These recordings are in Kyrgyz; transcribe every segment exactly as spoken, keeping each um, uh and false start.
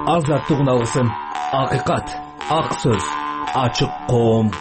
азаттыгын алсын. Акыйкат, ак сөз, ачык коом.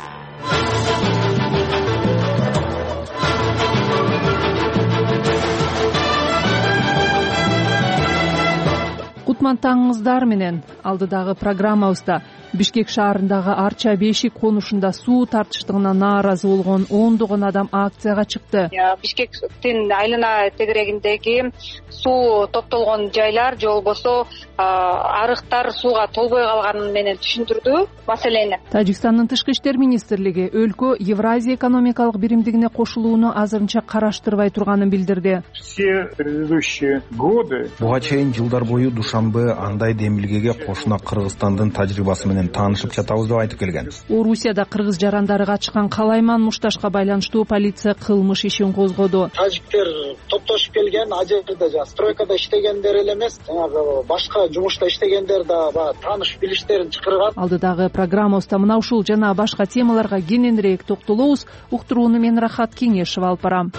Кутман таңыңыздар менен алдыдагы программабызда Бишкек шаарындагы Арча Бешик конушунда суу тартыштыгына нааразы болгон ондогон адам акцияга чыкты. Бишкектин айлана тегерегиндеги суу топтолгон жайлар же болбосо арыктар сууга толбой калганын менен түшүндүрдү маселени. Тажикстандын тышкы иштер министрлиги өлкө Евразия экономикалык биримдигине кошулууну азырынча караштырбай турганын билдирди. Все предыдущие годы буга чейин жылдар бою Душанбе андай демилгеге кошуна Кыргызстандын тажрыйбасы менен таанышып жатабыз деп айтып келген. Орусияда кыргыз жарандары качкан Калайман мушташка байланыштуу полиция кылмыш ишин козгоду. Тажиктер топтошуп келген, а жерде жана стройкада иштегендер эле эмес, жанагы башка жумушта иштегендер да баягы тааныш билиштерин чакырган. Алдыдагы программабызда мына ушул жана башка темаларга кененирээк токтолобуз. Уктурууну мен Рахат Кеңешев алып барам.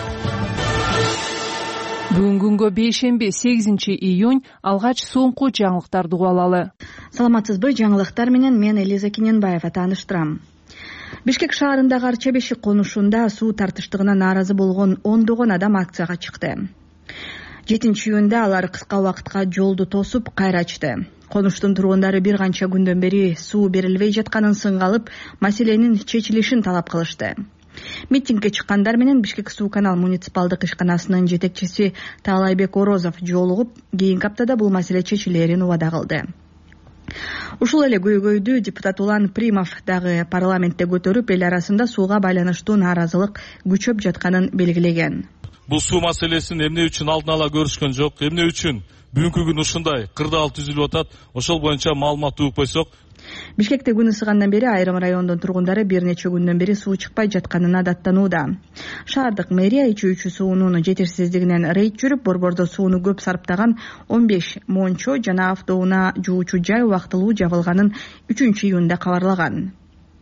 Бүгүнкү күнгө бейшемби сегизинчи июнь алгач соңку жаңылыктарды угуп алалы. Саламатсызбы, жаңылыктар менен мен Элиза Кененбаева тааныштырам. Бишкек шаарындагы Арча Бешик конушунда суу тартыштыгына нааразы болгон ондогон адам акцияга чыкты. жетинчи июнда алар кыска убакытка жолду тосуп кайра ачты. Конуштун тургундары бир канча күндөн бери суу берилбей жатканын сынга алып, маселенин чечилишин талап кылышты. Митингге чыккандар менен Бишкек суу канал муниципалдык ишканасынын жетекчиси Таалайбек Орозов жолугуп, кийинки аптада бул маселе чечилерин убада кылды. Ушул эле көйгөйдү депутат Улан Примов дагы парламентте көтөрүп, эл арасында сууга байланыштуу нааразылык күчөп жатканын белгилеген. Бул суу маселесин эмне үчүн алдын ала көрүшкөн жок, эмне үчүн бүгүнкү күн ушундай кырдаал түзүлүп атат, ошол боюнча маалымат угуп койсок. Бишкекте күн ысыгандан бери айрым райондун тургундары бир нече күндөн бери суу чыкпай жатканына даттанууда. Шаардык мэрия ичүүчү суунун жетишсиздигинен рейд жүрүп, борбордо сууну көп сарптаган он беш мончо жана автоунаа жуучу жай убактылуу жабылганын үчүнчү июнда кабарлаган.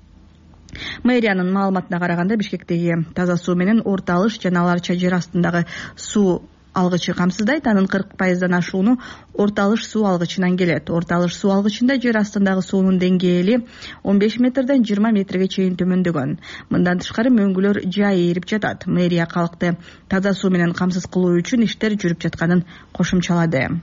Мэриянын маалыматына караганда, Бишкектеги таза суу менен орто алыш жана Арча жер астындагы суу алгычы камсыздайт. Анын кырк пайыздан ашууну орто алыш суу алгычынан келет. Орто алыш суу алгычында жер астындагы суунун деңгээли он беш метрден жыйырма метрге чейин төмөндөгөн. Мындан тышкары мөңгүлөр жай ээрип жатат. Мэрия калкты таза суу менен камсыз кылуу үчүн иштер жүрүп жатканын кошумчалады.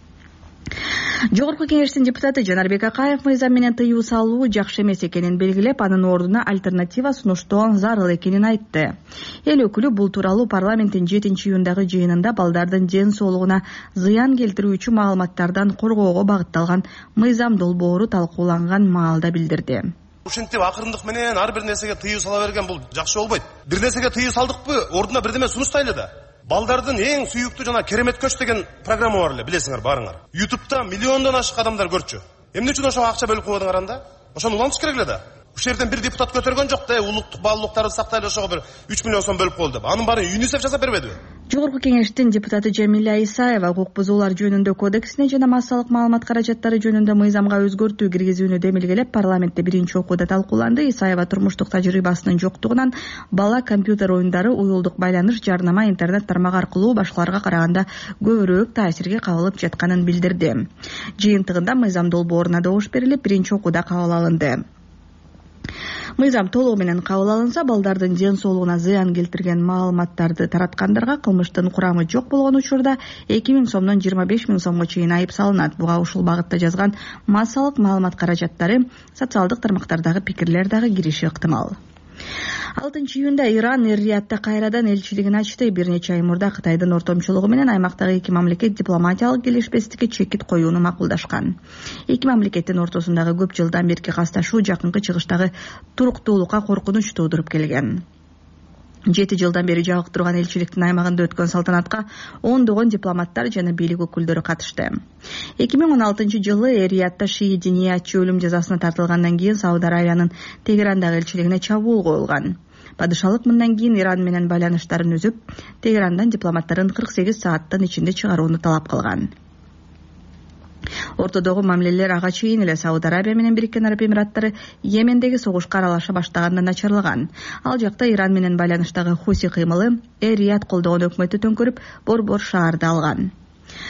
Жогорку кеңештин депутаты Жанарбек Акаев мыйзам менен тыюу салуу жакшы эмес экенин белгилеп, анын ордуна альтернатива сунуштоо зарыл экенин айтты. Эл өкүлү бул тууралуу парламенттин жетинчи июндагы жыйынында балдардын ден соолугуна зыян келтирүүчү маалыматтардан коргоого багытталган мыйзам долбоору талкууланган маалда билдирди. Ушинтип акырындык менен ар бир нерсеге тыюу сала берген бул жакшы болбойт. Бир нерсеге тыюу салдыкпы, ордуна бирдеме сунуштайлы да. Балдардын эң сүйүктүү жана керемет көч деген программа бар эле, билесиңер барыңар. Ютубта миллиондон ашык адамдар көрчү. Эмне үчүн ошо акча бөлүп койдуңар анда? Ошону улантыш керек эле да. Ушул жерден бир депутат көтөргөн жок да, улуттук баалуулуктарды сактайлы ошого бир үч миллион сом бөлүп коелду деп. Анын баарын ЮНИСЕФ жасап бербедиби? Жогорку кеңештин депутаты Жамиля Исаева укук бузуулар жөнүндө кодексине жана массалык маалымат каражаттары жөнүндө мыйзамга өзгөртүү киргизүүнү демилгелеп, парламентте биринчи окууда талкууланды. Исаева турмуштук тажрыйбасынын жоктугунан бала компьютер оюндары, уюлдук байланыш, жарнама, интернет тармагы аркылуу башкаларга караганда көбүрөөк таасирге кабылып жатканын билдирди. Жыйынтыгында мыйзам долбооруна добуш берилип, биринчи окууда кабыл алынды. Мыйзам толугу менен кабыл алынса, балдардын ден соолугуна зыян келтирген маалыматтарды тараткандарга кылмыштын курамы жок болгон учурда эки миң сомдон жыйырма беш миң сомго чейин айып салынат. Буга ушул багытта жазган массалык маалымат каражаттары, социалдык тармактардагы пикирлер дагы кириши ыктымал. алтынчы июнда Иран Эр-Риядта кайрадан элчилигин ачты. Бир нече ай мурда Кытайдын ортомчулугу менен аймактагы эки мамлекет дипломатиялык келишпестикке чекит коюуну макулдашкан. Эки мамлекеттин ортосундагы көп жылдан берки касташуу жакынкы чыгыштагы туруктуулукка коркунуч туудуруп келген. Жети жылдан бери жабык турган элчиликтин аймагында өткөн салтанатка ондогон дипломаттар жана бийлик өкүлдөрү катышты. эки миң он алтынчы жылы Эр-Риядта шии диниятчы өлүм жазасына тартылгандан кийин Сауд Аравиянын Тегерандагы элчилигине чабуул коюлган. Падышалык мындан кийин Иран менен байланыштарын үзүп, Тегерандан дипломаттарын кырк сегиз сааттын ичинде чыгарууну талап кылган. Ортодогу мамилелер ага чейин эле Сауд Арабия менен Бириккен Араб Эмираттары Йемендеги согушка аралаша баштаганда начарлаган. Ал жакта Иран менен байланыштагы Хуси кыймылы Эр-Рияд колдогон өкмөттү төңкөрүп, борбор шаарды алган.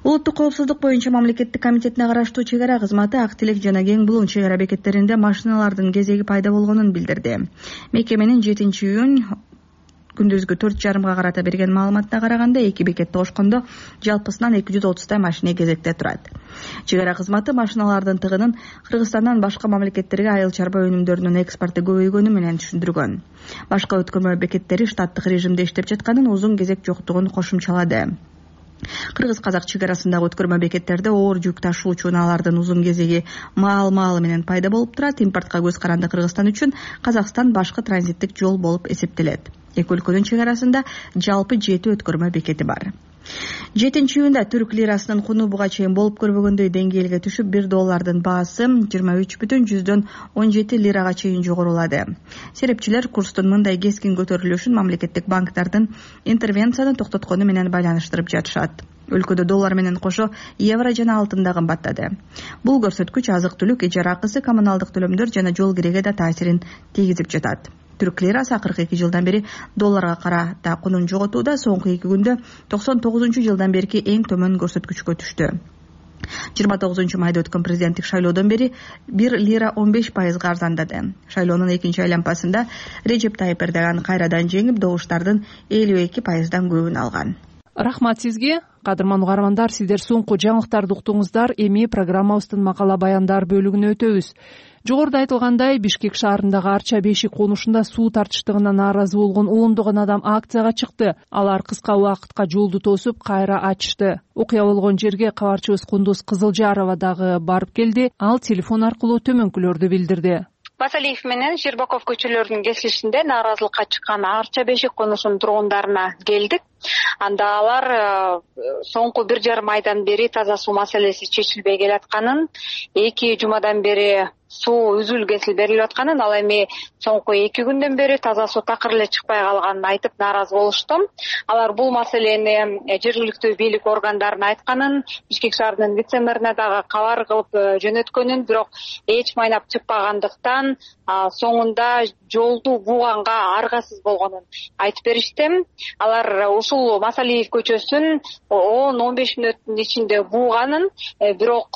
Улуттук коопсуздук боюнча мамлекеттик комитетине караштуу чек ара кызматы Ак Тилек жана Кең Булуң чек ара бекеттеринде машиналардын кезеги пайда болгонун билдирди. Мекеменин жетинчи июнь күндүзгү төрт жарымга карата берген маалыматына караганда эки бекетти кошкондо жалпысынан эки жүз отуздай машина кезекте турат. Чек ара кызматы машиналардын тыгынын Кыргызстандан башка мамлекеттерге айыл чарба өнүмдөрүнүн экспорту көбөйгөнү менен түшүндүргөн. Башка өткөрмө бекеттери штаттык режимде иштеп жатканын, узун кезек жоктугун кошумчалады. Кыргыз-казак чек арасындагы өткөрмө бекеттерде оор жүк ташуучу унаалардын узун кезеги маал-маалы менен пайда болуп турат. Импортко көз каранды Кыргызстан үчүн Казакстан башкы транзиттик жол болуп эсептелет. Эки өлкөнүн чек арасында жалпы жети өткөрмө бекети бар. жетинчи июнда түрк лирасынын куну буга чейин болуп көрбөгөндөй деңгээлге түшүп, бир доллардын баасы жыйырма үч бүтүн жүздөн он жети лирага чейин жогорулады. Серепчилер курстун мындай кескин көтөрүлүшүн мамлекеттик банктардын интервенцияны токтоткону менен байланыштырып жатышат. Өлкөдө доллар менен кошо евро жана алтын да кымбаттады. Бул көрсөткүч азык-түлүк, ижара акысы, коммуналдык төлөмдөр жана жол киреге да таасирин тийгизип жатат. Түрк лирасы акыркы эки жылдан бери долларга карата кунун жоготууда, соңку эки күндө токсон тогузунчу жылдан берки эң төмөн көрсөткүчкө түштү. жыйырма тогузунчу майда өткөн президенттик шайлоодон бери бир лира он беш пайызга арзандады. Шайлоонун экинчи айланпасында Режеп Тайып Эрдоган кайрадан жеңип, добуштардын элүү эки пайыздан көбүн алган. Рахмат сизге. Кадырман угармандар, сиздер соңку жаңылыктарды уктуңуздар. Эми программабыздын макала баяндар бөлүгүнө өтөбүз. Жогоруда айтылгандай, Бишкек шаарындагы Арча бешик конушунда суу тартыштыгына нааразы болгон ондогон адам акцияга чыкты. Алар кыска убакытка жолду тосуп, кайра ачышты. Окуя болгон жерге кабарчыбыз Кундуз Кызылжарова дагы барып келди. Ал телефон аркылуу төмөнкүлөрдү билдирди. Масалиев менен Щербаков көчөлөрүнүн кесилишинде нааразылыкка чыккан Арча бешик конушунун тургундарына келдик. Анда алар соңку бир жарым айдан бери таза суу маселеси чечилбей келатканын, эки жумадан бери суу үзүл кесил берилип атканын, ал эми соңку эки күндөн бери таза суу такыр эле чыкпай калганын айтып нааразы болушту. Алар бул маселени жергиликтүү бийлик органдарына айтканын, Бишкек шаарынын вице-мэрине дагы кабар кылып жөнөткөнүн, бирок эч майнап чыкпагандыктан соңунда жолду бууганга аргасыз болгонун айтып беришти. Алар ушул Масалиев көчөсүн он он беш мүнөттүн ичинде бууганын, бирок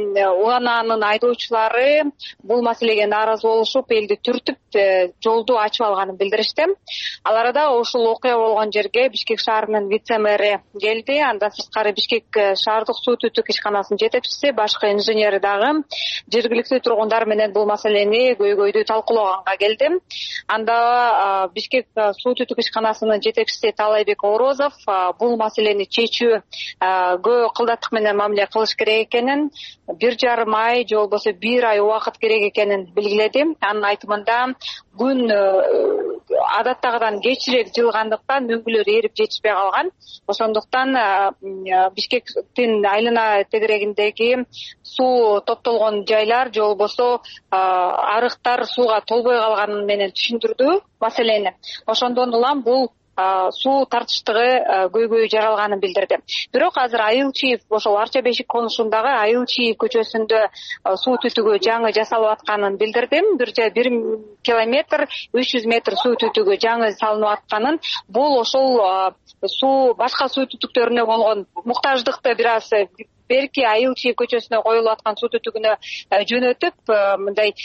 унаанын айдоочулары бул маселеге нааразы болушуп, элди түртүп, жолду ачып алганын билдиришти. Аларда ушул окуя болгон жерге Бишкек шаарынын вице-мэри келди. Андан сырткары Бишкек шаардык суу түтүк ишканасынын жетекчиси, башкы инженери дагы жергиликтүү тургундар менен бул маселени көйгөйдү талкуулоганга келди. Анда Бишкек суу түтүк ишканасынын жетекчиси Талайбек Орозов бул маселени чечүү көө кылдаттык менен мамиле кылыш керек экенин, бир жарым ай же болбосо бир ай убакыт керек экенин белгиледи. Анын айтымында күн адаттагыдан кечирээк жылгандыктан мөңгүлөр эрип жетишпей калган. Ошондуктан Бишкектин айлана тегерегиндеги суу топтолгон жайлар же болбосо арыктар сууга толбой калганын менен түшүндүрдү маселени. Ошондон улам бул суу тартыштыгы көйгөй жаралганын билдирди. Бирок азыр Айылчиев, ошол Арча бешик конушундагы Айылчиев көчөсүндө суу түтүгү жаңы жасалып атканын билдирди. Бир бир километр үч жүз метр суу түтүгү жаңы салынып атканын, бул ошол суу башка суу түтүктөрүнө болгон муктаждыкты бир аз берки Айылчиев көчөсүнө коюлуп аткан суу түтүгүнө жөнөтүп, мындай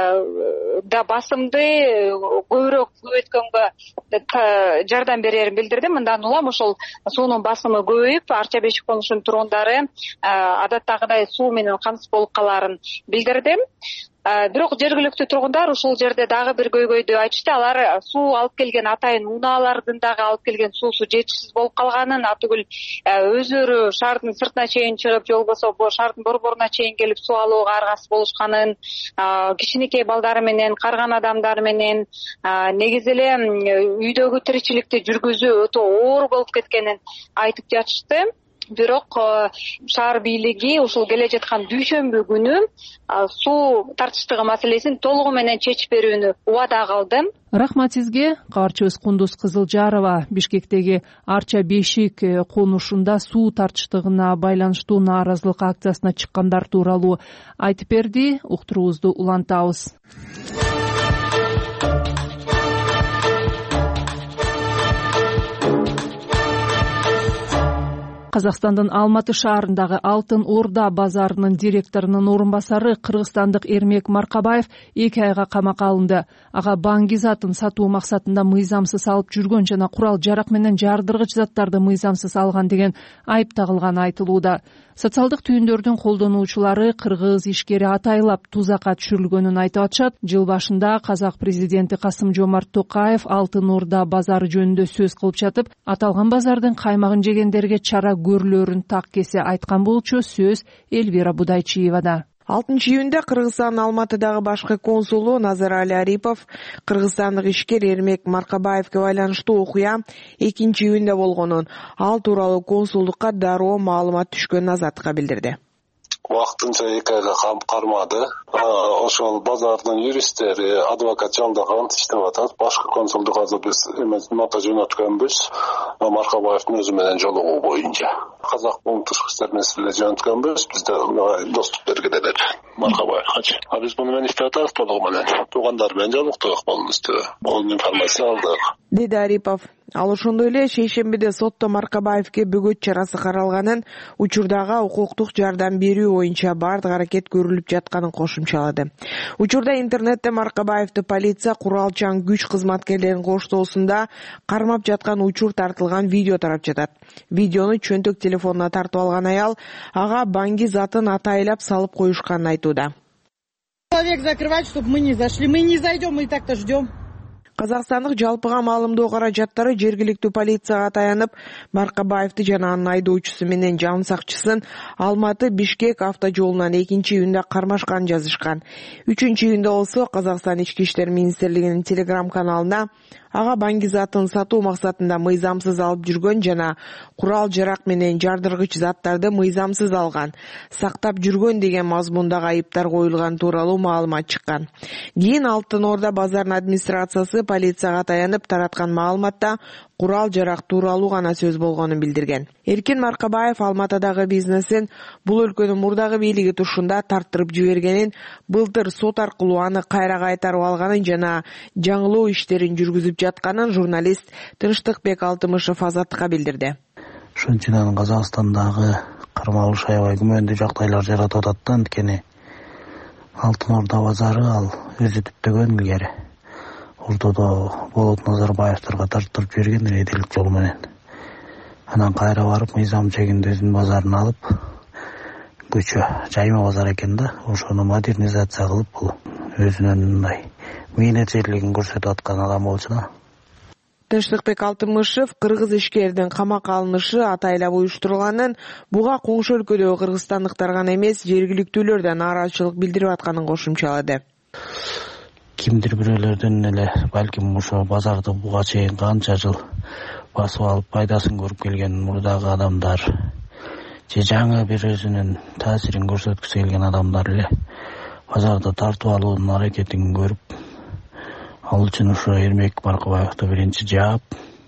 да басымды көбүрөөк көбөйткөнгө жардам берерин билдирди. Мындан улам ошол суунун басымы көбөйүп, Арча бешик конушунун тургундары адаттагыдай суу менен камсыз болуп калаарын билдирди. Бирок жергиликтүү тургундар ушул жерде дагы бир көйгөйдү айтышты. Алар суу алып келген атайын унаалардын дагы алып келген суусу жетишсиз болуп калганын, атүгүл өздөрү шаардын сыртына чейин чыгып, же болбосо шаардын борборуна чейин келип суу алууга аргасыз болушканын, кичинекей балдары менен, карган адамдар менен негизи эле үйдөгү тиричиликти жүргүзүү өтө оор болуп кеткенин айтып жатышты. Бирок шаар бийлиги ушул келе жаткан дүйшөмбү күнү суу тартыштыгы маселесин толугу менен чечип берүүнү убада кылды. Рахмат сизге. Кабарчыбыз Кундуз Кызылжарова Бишкектеги Арча бешик конушунда суу тартыштыгына байланыштуу нааразылык акциясына чыккандар тууралуу айтып берди. Уктуруубузду улантабыз. Казакстандын Алматы шаарындагы Алтын Орда базарынын директорунун орун басары кыргызстандык Эрмек Маркабаев эки айга камакка алынды. Ага банги затын сатуу максатында мыйзамсыз алып жүргөн жана курал жарак менен жардыргыч заттарды мыйзамсыз алган деген айып тагылганы айтылууда. Социалдык түйүндөрдүн колдонуучулары кыргыз ишкери атайлап тузакка түшүрүлгөнүн айтып атышат. Жыл башында казак президенти Касым-Жомарт Токаев Алтын Орда базары жөнүндө сөз кылып жатып, аталган базардын каймагын жегендерге чара көрүлөрүн так кесе айткан болчу. Сөз Эльвира Будайчиевада. алтынчы июнда Кыргызстандын Алматыдагы башкы консулу Назарали Арипов кыргызстандык ишкер Эрмек Маркабаевге байланыштуу окуя экинчи июнда болгонун, ал тууралуу консулдукка дароо маалымат түшкөнүн азаттыкка билдирди. Вакытынча эки айга камап кармады. Ошол базардын юристтери, адвокат жалдаган иштеп атат. Башкы консулдук азыр биз эмес нота жөнөткөнбүз. Маркабаевдин өзү менен жолугуу боюнча. Казак бомтуш иштер маселе жөнөткөнбүз. Бизде доступ бергилер Маркабаевга. А биз муну менен иштеп атабыз толугу менен. Туугандар менен жолуктук болмусту. Бул информация алдык. Деди Арипов. Ал ошондой эле шейшембиде сотто Маркабаевге бөгөт чарасы каралганын, учурдага укуктук жардам берүү боюнча бардык аракет көрүлүп жатканын кошумчалады. Учурда интернетте Маркабаевди полиция куралчан күч кызматкерлеринин коштоосунда кармап жаткан учур тартылган видео тарап жатат. Видеону чөнтөк телефонуна тартып алган аял ага банги затын атайлап салып коюшканын айтууда. Человек закрывать, чтобы мы не зашли. Мы не зайдем, мы и так-то ждем. Казакстандык жалпыга маалымдоо каражаттары жергиликтүү полицияга таянып, Маркабаевди жана анын айдоочусу менен жан сакчысын Алматы Бишкек автожолунан экинчи июнда кармашканын жазышкан. үчүнчү июнда болсо Казакстан ички иштер министрлигинин телеграм каналына ага банги затын сатуу максатында мыйзамсыз алып жүргөн жана курал жарак менен жардыргыч заттарды мыйзамсыз алган, сактап жүргөн деген мазмундагы айыптар коюлган тууралуу маалымат чыккан. Кийин Алтын Орда базарынын администрациясы полицияга таянып тараткан маалыматта курал жарак тууралуу гана сөз болгонун билдирген. Эркин Маркабаев Алматыдагы бизнесин бул өлкөнүн мурдагы бийлиги тушунда тарттырып жибергенин, былтыр сот аркылуу аны кайра кайтарып алганын жана жаңылоо иштерин жүргүзүп жатканын журналист Тынчтыкбек Алтымышев Азаттыкка билдирди. Ошончунан Казакстандагы кармалыш аябай күмөндүү жагдайлар жаратып атат да, анткени Алтын Орда базары ал өзү түптөгөн илгери. Ордодо Болот Назарбаевтерге тарттырып жиберген редилик жол менен. Анан кайра барып мыйзам чегинде өзүнүн базарын алып, көчө жайма базар экен да, ошону модернизация кылып бул өзүнүн мындай мээнеджерлигин көрсөтүп аткан адам болчу да. Тынчтыкбек Алтымышев кыргыз ишкердин камакка алынышы атайлап уюштурулганын, буга коңшу өлкөдөгү кыргызстандыктар гана эмес, жергиликтүүлөр да нааразычылык билдирип атканын кошумчалады. Кимдир бирөөлөрдөн эле балким ошо базарды буга чейин канча жыл басып алып пайдасын көрүп келген мурдагы адамдар же жаңы бир өзүнүн таасирин көрсөткүсү келген адамдар эле базарды тартып алуунун аракетин көрүп, ал үчүн ошо Эрмек Маркабаевди биринчи жаап,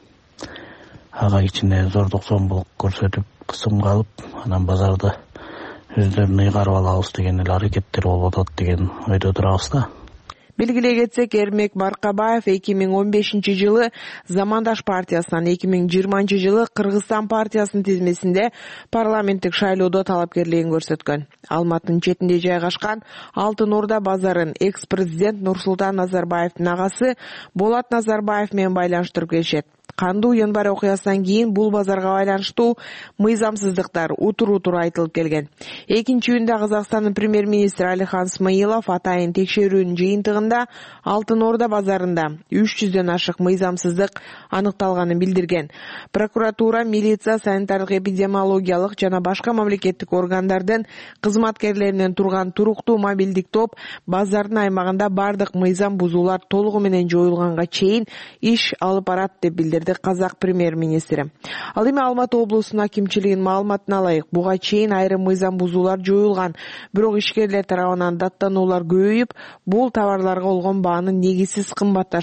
ага ичинде зордук зомбулук көрсөтүп, кысымга алып, анан базарды өздөрүнө ыйгарып алабыз деген эле аракеттер болуп атат деген ойдо турабыз да. Белгилей кетсек, Эрмек Маркабаев эки миң он бешинчи жылы Замандаш партиясынан, эки миң жыйырманчы жылы Кыргызстан партиясынын тизмесинде парламенттик шайлоодо талапкерлигин көрсөткөн. Алматынын четинде жайгашкан Алтын Орда базарын экс-президент Нурсултан Назарбаевдин агасы Болот Назарбаев менен байланыштырып келишет. Кандуу январь окуясынан кийин бул базарга байланыштуу мыйзамсыздыктар утур-утур айтылып келген. экинчи июнда Казакстандын премьер-министри Алихан Смаилов атайын текшерүүнүн жыйынтыгында Алтын Орда базарында үч жүздөн ашык мыйзамсыздык аныкталганын билдирген. Прокуратура, милиция, санитардык эпидемиологиялык жана башка мамлекеттик органдардын кызматкерлеринен турган туруктуу мобилдик топ базардын аймагында бардык мыйзам бузуулар толугу менен жоюлганга чейин иш алып барат деп билдирди Казак премьер-министри. Ал эми Алматы облусунун акимчилигинин маалыматына ылайык, буга чейин айрым мыйзам бузуулар жоюлган, бирок ишкерлер тарабынан даттануулар көбөйүп, бул товарларга болгон баанын негизсиз кымбатташына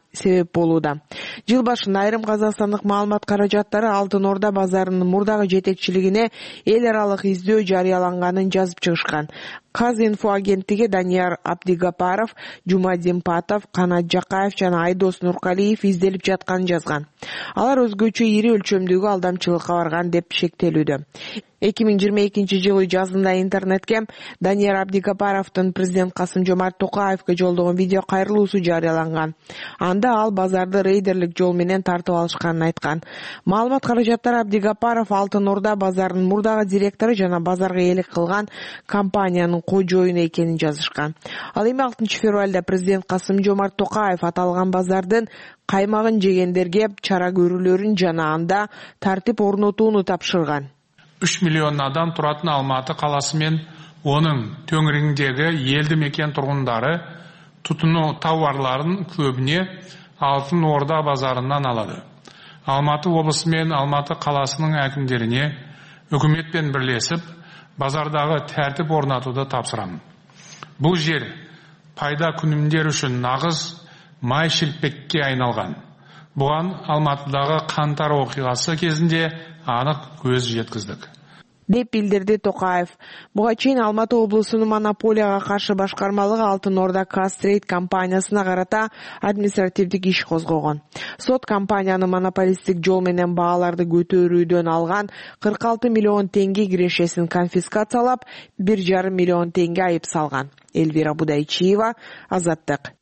себеп болууда. Жыл башында айрым казакстандык маалымат каражаттары Алтын Орда базарынын мурдагы жетекчилигине эл аралык издөө жарыяланганын жазып чыгышкан. Казинфо агенттиги Данияр Абдигапаров, Жума Демпатов, Канат Жакаев жана Айдос Нуркалиев изделип жатканын жазган. Алар өзгөчө ири өлчөмдөгү алдамчылыкка барган деп шектелүүдө. эки миң жыйырма экинчи жылы жазында интернетке Данияр Абдигапаровдун президент Касым-Жомарт Токаевге жолдогон видео кайрылуусу жарыяланган. Анда ал базарды рейдерлик жол менен тартып алышканын айткан. Маалымат каражаттары Абдигапаров Алтын Орда базарынын мурдагы директору жана базарга ээлик кылган компаниянын кожоюну экенин жазышкан. Ал эми алтынчы февралда президент Касым-Жомарт Токаев аталган базардын каймагын жегендерге чара көрүүлөрүн жана анда тартип орнотууну тапшырган. үч миллион адам туратын Алматы каласы мен onun төңірегіндегі елді мекен тұрғындары тұтыну тауарларын көбіне Алтын Орда базарынан алады. Алматы облысы мен Алматы қаласының әкімдеріне үкіметпен бірлесіп базардағы тәртіп орнатуды тапсырамын. Бұл жер пайда күнімдер үшін нағыз май шелпекке айналған. Бұған Алматыдағы қаңтар оқиғасы кезінде анық көз жеткіздік. деп билдирди Токаев. Буга чейин Алматы облусунун монополияга каршы башкармалыгы Алтын Орда Кастрейт компаниясына карата административдик иш козгогон. Сот компаниянын монополисттик жол менен бааларды көтөрүүдөн алган кырк алты миллион теңге кирешесин конфискациялап, бир жарым миллион теңге айып салган. Элвира Будайчиева, Азаттык.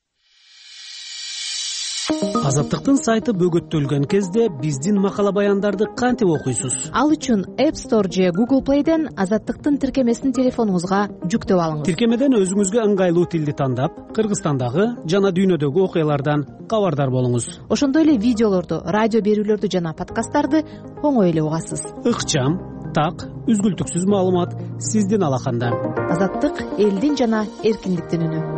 Азаттыктын сайты бөгөттөлгөн кезде биздин макала баяндарды кантип окуйсуз? Ал үчүн App Store же Google Play'ден Азаттыктын тиркемесин телефонуңузга жүктөп алыңыз. Тиркемеден өзүңүзгө ыңгайлуу тилди тандап, Кыргызстандагы жана дүйнөдөгү окуялардан кабардар болуңуз. Ошондой эле видеолорду, радио берүүлөрдү жана подкасттарды оңой эле угасыз. Ыкчам, так, үзгүлтүксүз маалымат сиздин алаканда. Азаттык элдин жана эркиндиктин үнү.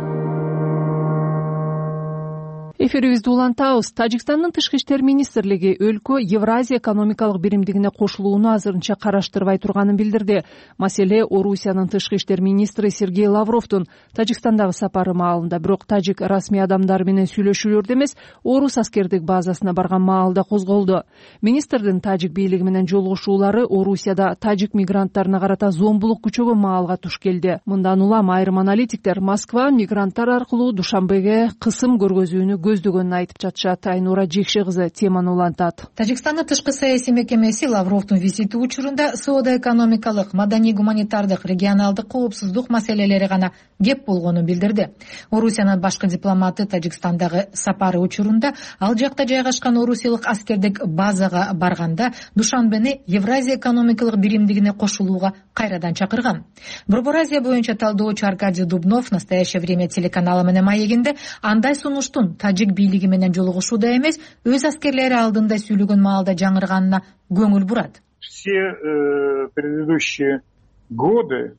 Эфирибизди улантабыз. Тажикстандын тышкы иштер министрлиги өлкө Евразия экономикалык биримдигине кошулууну азырынча караштырбай турганын билдирди. Маселе Орусиянын тышкы иштер министри Сергей Лавровдун Тажикстандагы сапары маалында, бирок тажик расмий адамдары менен сүйлөшүүлөрдө эмес, орус аскердик базасына барган маалда козголду. Министрдин тажик бийлиги менен жолугушуулары Орусияда тажик мигранттарына карата зомбулук күчөгөн маалга туш келди. Мындан улам айрым аналитиктер Москва мигранттар аркылуу Душанбеге кысым көргөзүүнү көздөгөнүн айтып жатышат. Айнура Жекше кызы теманы улантат. Тажикстандын тышкы саясий мекемеси Лавровдун визити учурунда соода-экономикалык, маданий-гуманитардык, регионалдык коопсуздук маселелери гана кеп болгонун билдирди. Орусиянын башкы дипломаты Тажикстандагы сапары учурунда ал жакта жайгашкан орусиялык аскердик базага барганда Душанбени Евразия экономикалык биримдигине кошулууга кайрадан чакырган. Борбор Азия боюнча талдоочу Аркадий Дубнов в настоящее время телеканалы менен маегинде андай сунуштун тажик бийлиги менен жолугушууда эмес, өз аскерлери алдында сүйлөгөн маалда жаңырганына көңүл бурат. Все э, предыдущие годы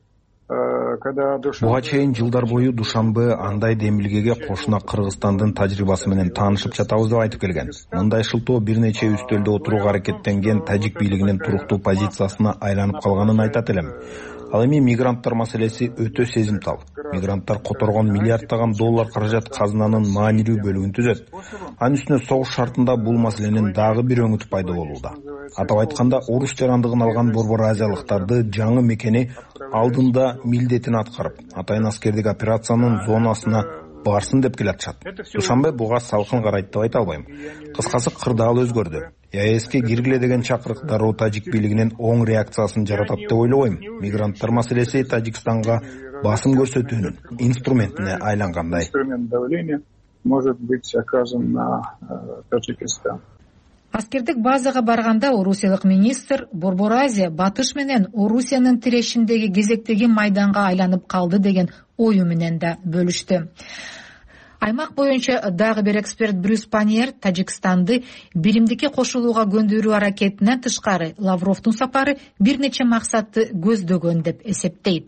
Буга чейин жылдар бою Душанбе андай демилгеге кошуна Кыргызстандын тажрыйбасы менен таанышып жатабыз деп айтып келген. Мындай шылтоо бир нече үстөлдө отурууга аракеттенген тажик бийлигинин туруктуу позициясына айланып калганын айтат элем. Ал эми мигранттар маселеси өтө сезимтал. Мигранттар которгон миллиарддаган доллар каражат казынанын маанилүү бөлүгүн түзөт. Анын үстүнө согуш шартында бул маселенин дагы бир өңүтү пайда болууда. Атап айтканда, орус жарандыгын алган борбор азиялыктарды жаңы мекени алдында милдетин аткарып, атайын аскердик операциянын зонасына барсын деп келатышат. Душанбе буга салкын карайт деп айта албайм. Кыскасы кырдаал өзгөрдү. ЕАЭСке киргиле деген чакырык дароо тажик бийлигинин оң реакциясын жаратат деп ойлобойм. Мигранттар маселеси Тажикстанга басым көрсөтүүнүн инструментине айлангандай. Инструмент давления может быть оказан на Таджикистан. Аскердик базага барганда орусиялык министр Борбор Азия батыш менен Орусиянын тирешиндеги кезектеги майданга айланып калды деген ою менен да бөлүштү. Аймак боюнча дагы бир эксперт Брюс Паньер Тажикстанды биримдикке кошулууга көндүрүү аракетинен тышкары Лавровдун сапары бир нече максатты көздөгөн деп эсептейт.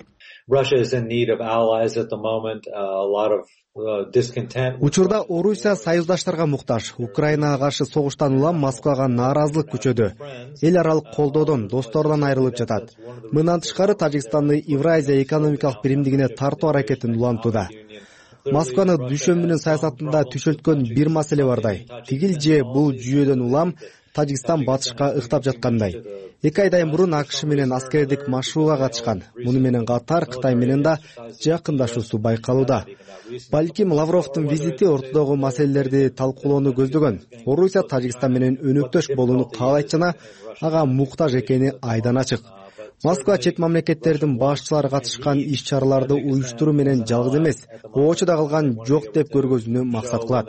Учурда Орусия союздаштарга муктаж. Украинага каршы согуштан улам Москвага нааразылык күчөдү. Эл аралык колдоодон, достордон айрылып жатат. Мындан тышкары Тажикстанды Евразия экономикалык биримдигине тартуу аракетин улантууда. Москваны дүйшөмбүнүн саясатында түшөлткөн бир маселе бардай. Тигил же бул жүйөдөн улам Тажикстан батышка ыктап жаткандай. Эки айдан мурун АКШ менен аскердик машыгууга катышкан. Муну менен катар Кытай менен да жакындашуусу байкалууда. Балким Лавровдун визити ортодогу маселелерди талкуулоону көздөгөн. Орусия Тажикстан менен өнөктөш болууну каалайт жана ага муктаж экени айдан ачык. Москва чет мамлекеттердин башчылары катышкан иш-чараларды уюштуруу менен жалгыз эмес, очуда калган жок деп көргөзүүнү максат кылат.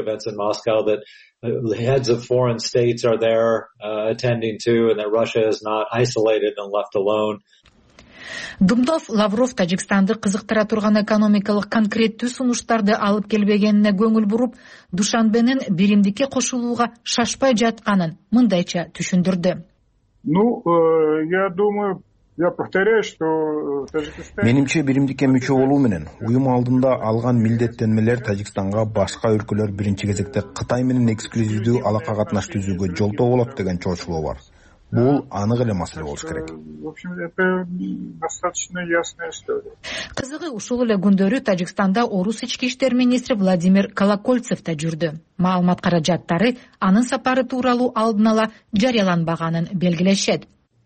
Heads of foreign states are there uh, attending to, and that Russia is not isolated and left alone. Думдов Лавров Тажикстанды кызыктыра турган экономикалык конкреттүү сунуштарды алып келбегенине көңүл буруп, Душанбенин биримдикке кошулууга шашпай жатканын мындайча түшүндүрдү. Ну, я думаю, я повторяю, что Менимче биримдикке мүчө болуу менен уюм алдында алган милдеттенмелер Тажикстанга башка өлкөлөр биринчи кезекте Кытай менен эксклюзивдүү алака катнаш түзүүгө жолтоо болот деген чоочулоо бар. Бул анык эле маселе болуш керек. В общем, это достаточно ясная история. Кызыгы ушул эле күндөрү Тажикстанда Орус ички иштер министри Владимир Колокольцев да жүрдү. Маалымат каражаттары анын сапары тууралуу алдын ала жарыяланбаганын белгилешет.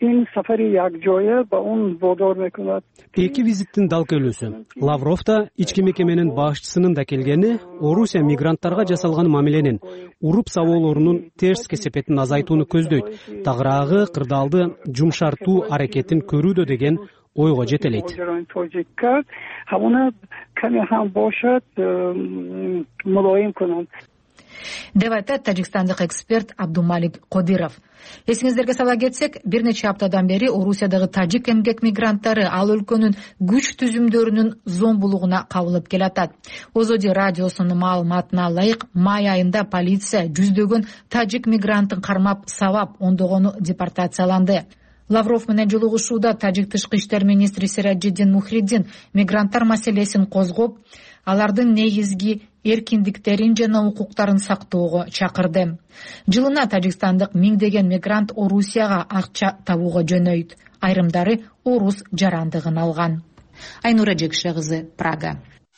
Эки визиттин дал келүүсү. Лавров да ички мекеменин башчысынын да келгени Орусия мигранттарга жасалган мамиленин, уруп сабоолорунун терс кесепетин азайтууну көздөйт. Тагыраагы кырдаалды жумшартуу аракетин көрүүдө деген ойго жетелейт. Деп айтат тажикстандык эксперт Абдумалик Кодиров. Эсиңиздерге сала кетсек, бир нече аптадан бери Орусиядагы тажик эмгек мигранттары ал өлкөнүн күч түзүмдөрүнүн зомбулугуна кабылып келатат. Озоди радиосунун маалыматына ылайык, май айында полиция жүздөгөн тажик мигранттын кармап сабап, ондогону депортацияланды. Лавров менен жолугушууда тажик тышкы иштер министри Сираджиддин Мухриддин мигранттар маселесин козгоп, алардын негизги эркиндиктерин жана укуктарын сактоого чакырды. Жылына тажикстандык миңдеген мигрант Орусияга акча табууга жөнөйт. Айрымдары орус жарандыгын алган. Айнура Жекше кызы, Прага.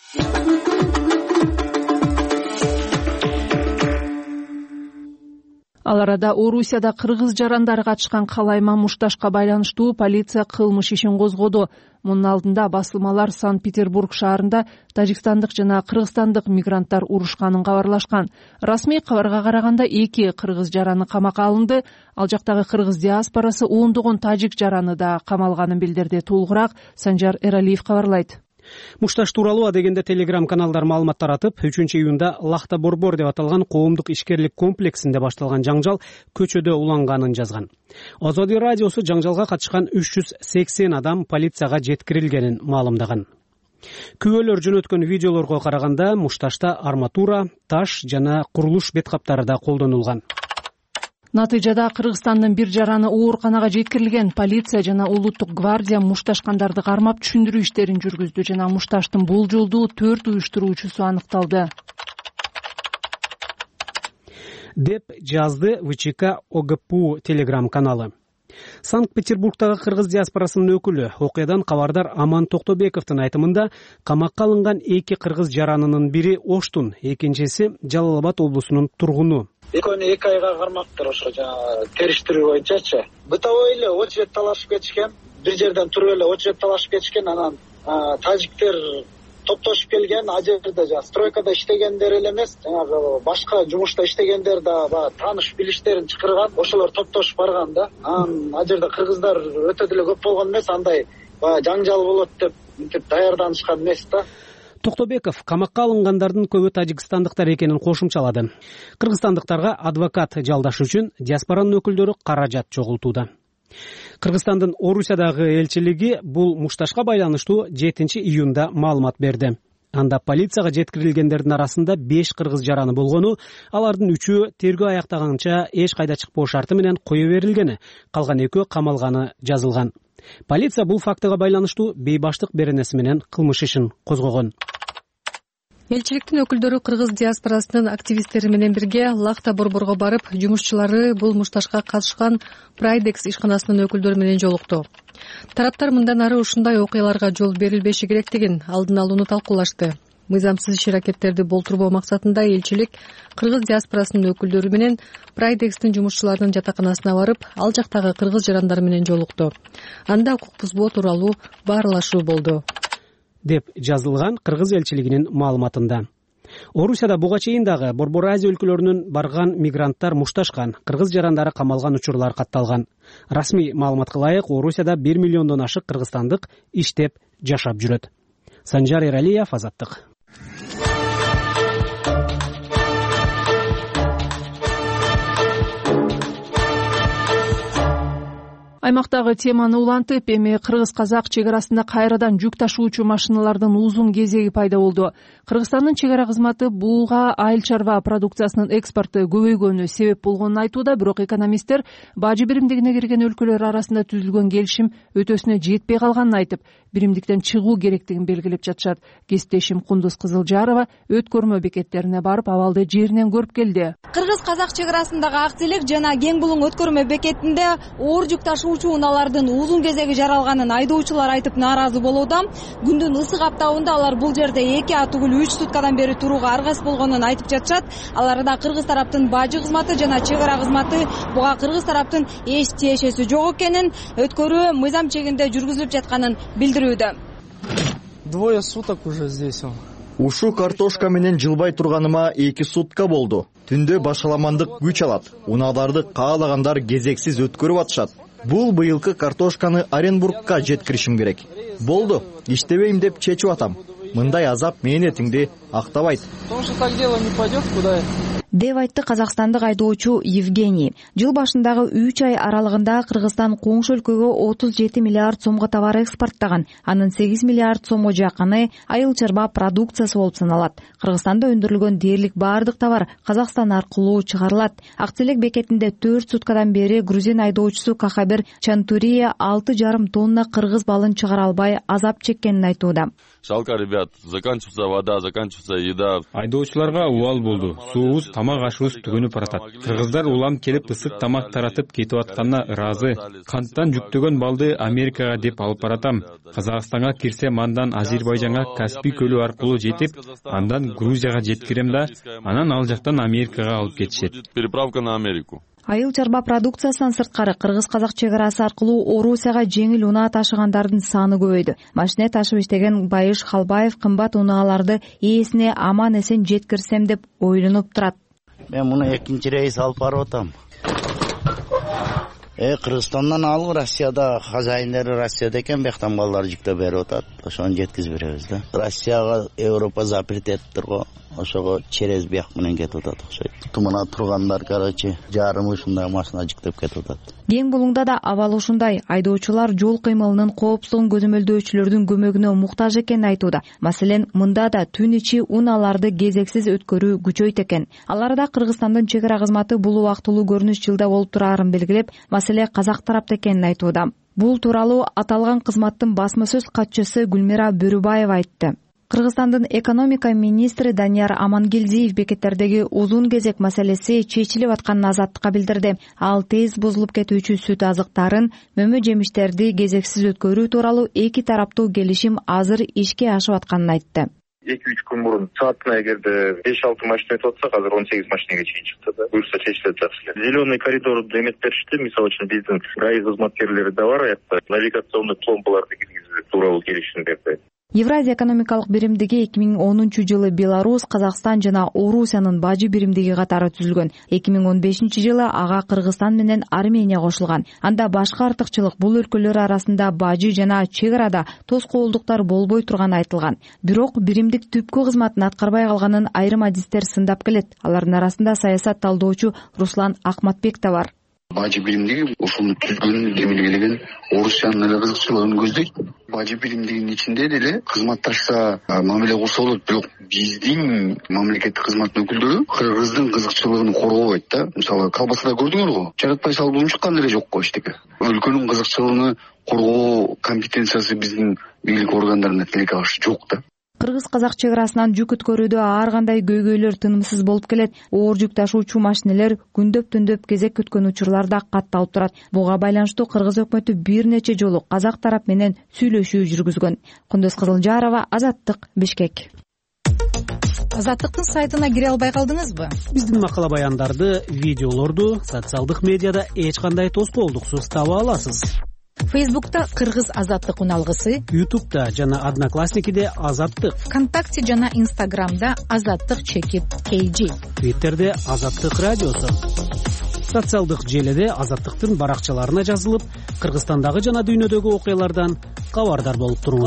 Ал арада Орусияда кыргыз жарандары катышкан калайма мушташка байланыштуу полиция кылмыш ишин козгоду. Мунун алдында басылмалар Санкт-Петербург шаарында тажикстандык жана кыргызстандык мигранттар урушканын кабарлашкан. Расмий кабарга караганда эки кыргыз жараны камакка алынды. Ал жактагы кыргыз диаспорасы ондогон тажик жараны да камалганын билдирди. Толугураак Санжар Эралиев кабарлайт. Мушташ тууралуу адегенде телеграм каналдар маалымат таратып, үчүнчү июнда Лахта Борбор деп аталган коомдук ишкерлик комплексинде башталган жаңжал көчөдө уланганын жазган. Озоди радиосу жаңжалга катышкан үч жүз сексен адам полицияга жеткирилгенин маалымдаган. Күбөлөр жөнөткөн видеолорго караганда мушташта арматура, таш жана курулуш бет каптары да колдонулган. Натыйжада Кыргызстандын бир жараны ооруканага жеткирилген. Полиция жана улуттук гвардия мушташкандарды кармап түшүндүрүү иштерин жүргүздү жана мушташтын бул жолду төрт уюштуруучусу аныкталды. Деп жазды ВЧК ОГПУ телеграм каналы. Санкт-Петербургтагы кыргыз диаспорасынын өкүлү, окуядан кабардар Аман Токтобековдун айтымында, камакка алынган эки кыргыз жаранынын бири Оштун, экинчиси Жалал Абад облусунун тургуну. Экөөнү эки айга кармаптыр, ошо жана териштирүү боюнчачы. Бытовой эле очеред талашып кетишкен, бир жерден туруп эле очеред талашып кетишкен, анан тажиктер топтошуп келген, а жерде жана стройкада иштегендер эле эмес, жанагы башка жумушта иштегендер да баягы тааныш билиштерин чакырган, ошолор топтошуп барган да. Анан а жерде кыргыздар өтө деле көп болгон эмес, андай баягы жаңжал болот деп мынтип даярданышкан эмес да. Токтобеков камакка алынгандардын көбү тажикстандыктар экенин кошумчалады. Кыргызстандыктарга адвокат жалдаш үчүн диаспоранын өкүлдөрү каражат чогултууда. Кыргызстандын Орусиядагы элчилиги бул мушташка байланыштуу жетинчи июнда маалымат берди. Анда полицияга жеткирилгендердин арасында беш кыргыз жараны болгону, алардын үчөө тергөө аяктаганча эч кайда чыкпоо шарты менен кое берилгени, калган экөө камалганы жазылган. Полиция бул фактыга байланыштуу бейбаштык беренеси менен кылмыш ишин козгогон. Элчиликтин өкүлдөрү кыргыз диаспорасынын активисттери менен бирге Лахта Борборго барып, жумушчулары бул мушташка катышкан Прайдекс ишканасынын өкүлдөрү менен жолукту. Тараптар мындан ары ушундай окуяларга жол берилбеши керектигин алдын алууну талкуулашты. мыйзамсыз иш аракеттерди болтурбоо максатында элчилик кыргыз диаспорасынын өкүлдөрү менен Прайдекстин жумушчуларынын жатаканасына барып, ал жактагы кыргыз жарандары менен жолукту. Анда укук бузбоо тууралуу баарлашуу болду, деп жазылган кыргыз элчилигинин маалыматында. Орусияда буга чейин дагы Борбор Азия өлкөлөрүнөн барган мигранттар мушташкан, кыргыз жарандары камалган учурлар катталган. Расмий маалыматка ылайык, Орусияда бир миллиондон ашык кыргызстандык иштеп, жашап жүрөт. Санжар Эралиев, Азаттык. Аймактагы теманы улантып, эми кыргыз-казак чек арасында кайрадан жүк ташуучу машиналардын узун кезеги пайда болду. Кыргызстандын чек ара кызматы буга айыл чарба продукциясынын экспорту көбөйгөнү себеп болгонун айтууда, бирок экономисттер бажы биримдигине кирген өлкөлөр арасында түзүлгөн келишим өтөсүнө жетпей калганын айтып, биримдиктен чыгуу керектигин белгилеп жатышат. Кесиптешим Кундуз Кызылжарова өткөрмө бекеттерине барып, абалды жеринен көрүп келди. Кыргыз-казак чек арасындагы Акселек жана Кең Булуң өткөрмө бекетинде оор жүк ташуучу унаалардын узун кезеги жаралганын айдоочулар айтып нааразы болууда. Күндүн ысык аптабында алар бул жерде эки а түгүл үч суткадан бери турууга аргасыз болгонун айтып жатышат. Аларда кыргыз тараптын бажы кызматы жана чек ара кызматы буга кыргыз тараптын эч тиешеси жок экенин, өткөрүү мыйзам чегинде жүргүзүлүп жатканын билдирүүдө. Двое суток уже здесь он. Ушу картошка менен жылбай турганыма эки сутка болду. Түндө башаламандык күч алат. Унааларды каалагандар кезексиз өткөрүп атышат. Бул быйылкы картошканы Оренбургка жеткиришим керек. Болду, иштебейм деп чечип атам. Мындай азап мээнетиңди актабайт. Потому что так дело не пойдет куда. деп айтты казакстандык айдоочу Евгений. Жыл башындагы үч ай аралыгында Кыргызстан коңшу өлкөгө отуз жети миллиард сомго товар экспорттаган. Анын сегиз миллиард сомго жакыны айыл чарба продукциясы болуп саналат. Кыргызстанда өндүрүлгөн дээрлик баардык товар Казакстан аркылуу чыгарылат. Акселек бекетинде төрт суткадан бери грузин айдоочусу Кахабер Чантурия алты жарым тонна кыргыз балын чыгара албай азап чеккенин айтууда. Жалко, ребят, заканчивается вода, заканчивается еда. Айдоочуларга убал болду. Суубуз, тамак ашыбыз түгөнүп баратат. Кыргыздар улам келип ысык тамак таратып кетип атканына ыраазы. Канттан жүктөгөн балды Америкага деп алып баратам. Казакстанга кирсем, андан Азербайжанга Каспий көлү аркылуу жетип, андан Грузияга жеткирем да, анан ал жактан Америкага алып кетишет. Переправка на Америку. Айыл чарба продукциясынан сырткары кыргыз-казак чек арасы аркылуу Орусияга жеңил унаа ташыгандардын саны көбөйдү. Машина ташып иштеген Байыш Халбаев кымбат унааларды ээсине аман эсен жеткирсем деп ойлонуп турат. Мен муну экинчи рейс алып барып атам. Э, Кыргызстандан алып, Россияда хозяиндери Россияда экен, бияктан балдар жүктөп берип атат. Ошону жеткизип беребиз да. Россияга Европа запрет этиптир го. Ошого через бияк менен кетип атат окшойт. Тумана тургандар, короче, жарым ушундай машина жүктөп кетип атат. Кең Булуңда да абал ушундай. Айдоочулар жол кыймылынын коопсуздугун көзөмөлдөөчүлөрдүн көмөгүнө муктаж экенин айтууда. Маселен, мында да түн ичи унааларды кезексиз өткөрүү күчөйт экен. Аларда Кыргызстандын чек ара кызматы бул убактылуу көрүнүш жылда болуп турарын белгилеп, маселе казак тарапта экенин айтууда. Бул тууралуу аталган кызматтын басма сөз катчысы Гүлмира Бөрүбаева айтты. Кыргызстандын экономика министри Данияр Амангелдиев бекеттердеги узун кезек маселеси чечилип атканын Азаттыкка билдирди. Ал тез бузулуп кетүүчү сүт азыктарын, мөмө жемиштерди кезексиз өткөрүү тууралуу эки тараптуу келишим азыр ишке ашып атканын айтты. эки үч күн мурун саатына эгерде беш алты машина өтүп атса, азыр он сегиз машинеге чейин чыкты да. Буюрса чечилет жакшы эле. Зеленый коридорду эметип беришти. Мисалы үчүн биздин ГАИ кызматкерлери да бар, аякта навигационный пломбаларды киргизүү тууралуу келишим берди. Евразия экономикалык биримдиги эки миң онунчу жылы Беларусь, Казакстан жана Орусиянын бажы биримдиги катары түзүлгөн. эки миң он бешинчи жылы ага Кыргызстан менен Армения кошулган. Анда башка артыкчылык бул өлкөлөр арасында бажы жана чек арада тоскоолдуктар болбой турганы айтылган. Бирок биримдик түпкү кызматын аткарбай калганын айрым адистер сындап келет. Алардын арасында саясат талдоочу Руслан Акматбек да бар. Бажы биримдиги ушуну түзгөн, демилгелеген Орусиянын эле кызыкчылыгын көздөйт. Бажы биримдигинин ичинде деле кызматташса мамиле кылса болот, бирок биздин мамлекеттик кызмат өкүлдөрү кыргыздын кызыкчылыгын коргобойт да. Мисалы, колбасада көрдүңөр го, жаратпай салып чыккан деле жок го эчтеке. Өлкөнүн кызыкчылыгын коргоо компетенциясы биздин бийлик органдарында тилекке каршы жок да. Кыргыз-казак чек арасынан жүк өткөрүүдө ар кандай көйгөйлөр тынымсыз болуп келет. Оор жүк ташуучу машинелер күндөп-түндөп кезек күткөн учурлар да катталып турат. Буга байланыштуу Кыргыз өкмөтү бир нече жолу казак тарап менен сүйлөшүү жүргүзгөн. Кундуз Кызылжарова, Азаттык, Бишкек. азаттыктын сайтына кире албай калдыңызбы? Биздин макала баяндарды, видеолорду социалдык медиада эч кандай тоскоолдуксуз таба аласыз. Фейсбукта Кыргыз азаттык уналгысы, Ютубта жана Одноклассникиде Азаттык, ВКонтакте жана Инстаграмда Азаттык чекит кей джи, Твиттерде Азаттык радиосу, социалдык желиде Азаттыктын баракчаларына жазылып, Кыргызстандагы жана дүйнөдөгү окуялардан кабардар болуп туруңуз.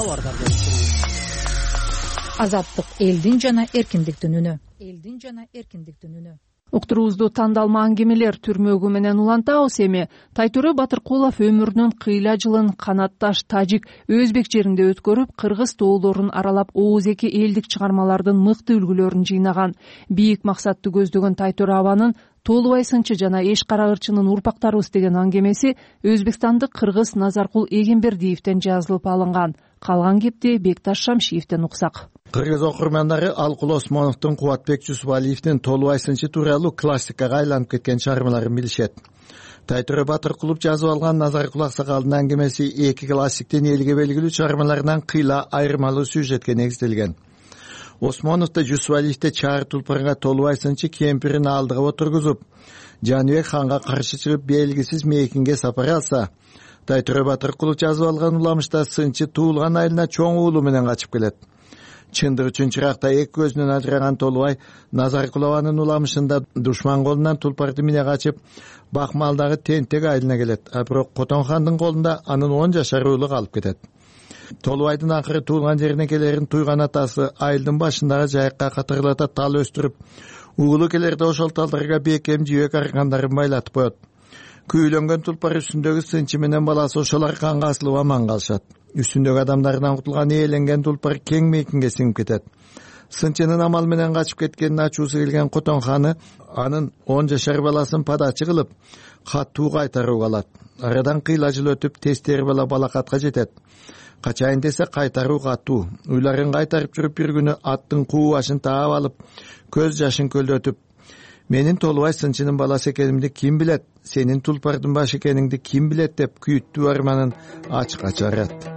Азаттык элдин жана эркиндиктин үнү. Элдин жана эркиндиктин үнү. Уктуруубузду тандалма аңгемелер түрмөгү менен улантабыз. Эми Тайтөре Батыркулов өмүрүнүн кыйла жылын канатташ тажик, өзбек жеринде өткөрүп, кыргыз тоолорун аралап, ооз-эки элдик чыгармалардын мыкты үлгүлөрүн жыйнаган. Бийик максатты көздөгөн Тайтөре абанын Толубай сынчы жана Эш Карагырчынын урпактарыбыз деген аңгемеси өзбекстандык кыргыз Назаркул Эгембердиевден жазылып алынган. Калган кепти Бекташ Шамшиевден уксак. Кыргыз окурмандары Алкул Осмоновдун, Кубатбек Жусупалиевдин Толубай сынчы тууралуу классикага айланып кеткен чыгармаларын билишет. Тайтөре Батыркулов жазып алган Назаркул Аксакалдын аңгемеси эки классиктин элге белгилүү чыгармаларынан кыйла айырмалуу сюжетке негизделген. Осмоновдо Жусупалиевде чаар тулпарга Толубай сынчы кемпирин алдыга отургузуп, Жаныбек ханга каршы чыгып белгисиз мейкинге сапар алса, Тайтөре Батыркулов жазып алган уламышта сынчы туулган айылына чоң уулу менен качып келет. Чындык үчүн чыракта эки көзүнөн ажыраган Толубай Назаркулованын уламышында душман колунан тулпарды мине качып, Бакмалдагы тентек айылына келет. А бирок Котон хандын колунда анын он жашар уулу калып кетет. Толубайдын акыры туулган жерине келерин туйган атасы айылдын башындагы жайыкка катырлата тал өстүрүп, уулу келерде ошол талдарга бекем жибек аркандарын байлатып коет. Күйлөнгөн тулпар үстүндөгү сынчы менен баласы ошолор канга асылып аман калышат. Үстүндөгү адамдардан кутулган ээленген тулпар кең мейкинге сиңип кетет. Сынчынын амал менен качып кеткенин ачуусу келген Котон ханы анын он жашар баласын падачы кылып, каттуу кайтарууга алат. Арадан кыйла жыл өтүп, тестери бала балакатка жетет. Качайын десе кайтаруу каттуу. Уйларын кайтарып жүрүп бир күнү аттын куу башын таап алып, көз жашын көлдөтүп, менин Толубай сынчынын баласы экенимди ким билет, сенин тулпардын башы экениңди ким билет деп күйүттүү арманын ачыкка чыгарат.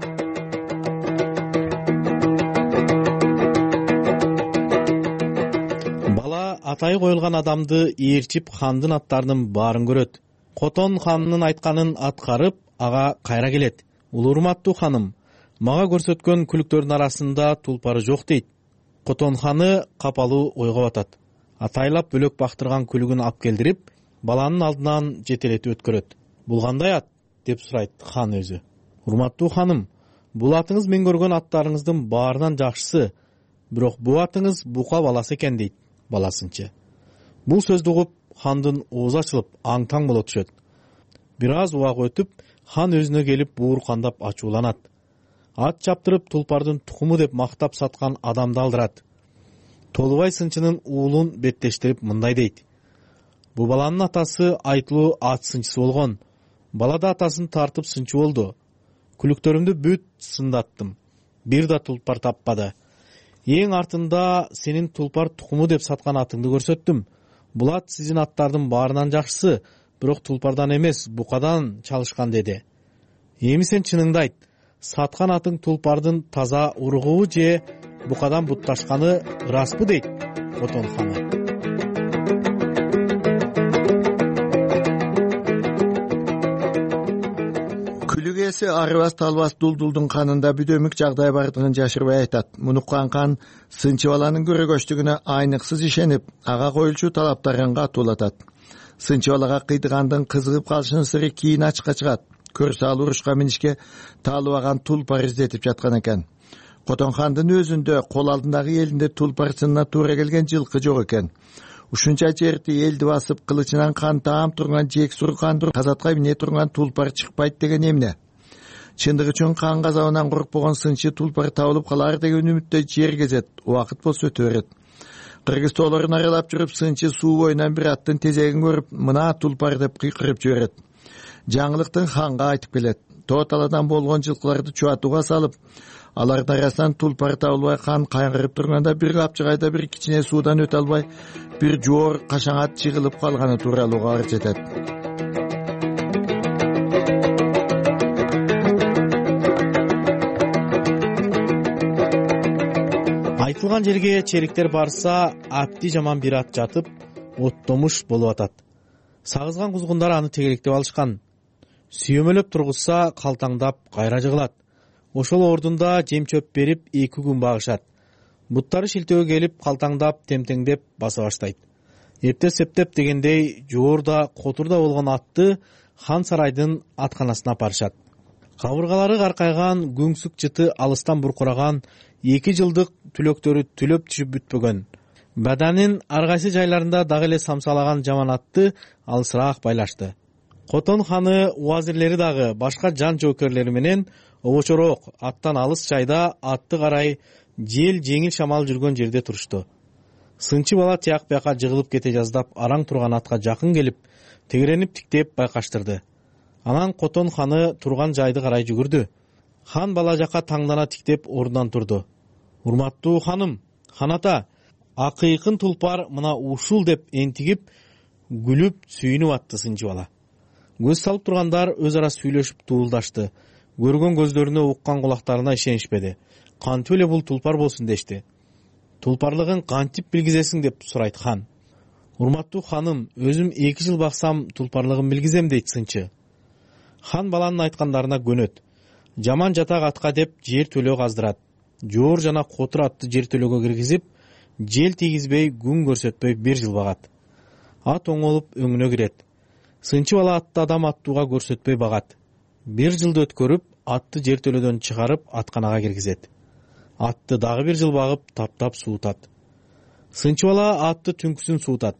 Бала атай коюлган адамды ээрчип хандын аттарынын баарын көрөт. Котон ханынын айтканын аткарып, ага кайра келет. Улуу урматтуу ханым, мага көрсөткөн күлүктөрдүн арасында тулпары жок дейт. Котон ханы капалуу ойго батат. Атайлап бөлөк бактырган күлүгүн алып келдирип, баланын алдынан жетелетип өткөрөт. Бул кандай ат? Деп сурайт хан өзү. Урматтуу ханым, бул атыңыз мен көргөн аттарыңыздын баарынан жакшысы, бирок бул атыңыз бука баласы экен дейт баласынчы. Бул сөздү угуп, хандын оозу ачылып, аң-таң боло түшөт. Бир аз убак өтүп, хан өзүнө келип бууркандап ачууланат. Ат чаптырып тулпардын тукуму деп мактап саткан адамды алдырат. Толубай сынчынын уулун беттештирип мындай дейт. Бу баланын атасы айтылуу ат сынчысы болгон. Бала да атасын тартып сынчы болду. Күлүктөрүмдү бүт сындаттым. Бир да тулпар таппады. Эң артында сенин тулпар тукуму деп саткан атыңды көрсөттүм. Бул ат сизин аттардын баарынан жакшысы, бирок тулпардан эмес, букадан чалышкан деди. Эми сен чыныңды айт. Саткан атың тулпардын таза уругубу же букадан бутташканы ыраспы дейт Котон ханы. Күлүк ээси арыбас талбас дулдулдун канында бүдөмүк жагдай бардыгын жашырбай айтат. Муну уккан хан сынчы баланын көрөгөчтүгүнө айныксыз ишенип, ага коюлчу талаптарын катуулатат. Сынчы балага кыйдыгандын кызыгып калышынын сыры кийин ачыкка чыгат. Көрсө ал урушка минишке таалыбаган тулпар издетип жаткан экен. Котон хандын өзүндө кол алдындагы элинде тулпар сынына туура келген жылкы жок экен. Ушунча жерди элди басып, кылычынан кан таам турган жек сур кандыр казатка мине турган тулпар чыкпайт деген эмне? Чындык үчүн кан газабынан коркпогон сынчы тулпар табылып калар деген үмүттө жер кезет. Убакыт болсо өтө берет. Кыргыз тоолорун аралап жүрүп, сынчы суу боюнан бир аттын тезегин көрүп, мына тулпар деп кыйкырып жиберет. Жаңылыктын ханга айтып келет. Тоо таладан болгон жылкыларды чуатууга салып, алардын арасынан тулпар табылбай, хан кайгырып турганда бир капчыгайда бир кичине суудан өтө албай, бир жоор кашаңат жыгылып калганы тууралуу кабар жетет. айтылган жерге чериктер барса абти жаман бир ат жатып оттомуш болуп атат. Сагызган кузгундар аны тегеректеп алышкан. Сүйөмөлөп тургузса калтаңдап кайра жыгылат. Ошол ордунда жем чөп берип эки күн багышат. Буттары шилтөөгө келип калтаңдап темтеңдеп баса баштайт. Эптеп септеп дегендей жоорда котурда болгон атты хан сарайдын атканасына апарышат. Кабыргалары каркайган, күңсүк жыты алыстан буркураган, эки жылдык түлөктөрү түлөп түшүп бүтпөгөн. Баданын ар кайсы жайларында дагы эле самсалаган жаман атты алысыраак байлашты. Котон ханы уазирлери дагы башка жан жоокерлери менен обочороок аттан алыс жайда атты карай жел жеңил шамал жүргөн жерде турушту. Сынчы бала тияк бияка жыгылып кете жаздап араң турган атка жакын келип, тегеренип тиктеп байкаштырды. Анан Котон ханы турган жайды карай жүгүрдү. Хан бала жака таңдана тиктеп ордунан турду. Урматтуу ханым, хан ата, акыйкын тулпар мына ушул деп энтигип, күлүп сүйүнүп атты сынчы бала. Көз салып тургандар өз ара сүйлөшүп туулдашты. Көргөн көздөрүнө, уккан кулактарына ишенишпеди. Кантип эле бул тулпар болсун дешти. Тулпарлыгын кантип билгизесиң деп сурайт хан. Урматтуу ханым, өзүм эки жыл баксам тулпарлыгын билгизем дейт сынчы. Хан баланын айткандарына көнөт. Жаман жатак атка деп жер төлөө каздырат. Жоор жана котур атты жер төлөөгө киргизип, жел тийгизбей, күн көрсөтпөй бир жыл багат. Ат оңолуп өңүнө кирет. Сынчы бала атты адам аттууга көрсөтпөй багат. Бир жылды өткөрүп, атты жер төлөөдөн чыгарып атканага киргизет. Атты дагы бир жыл багып, таптап суутат. Сынчы бала атты түнкүсүн суутат.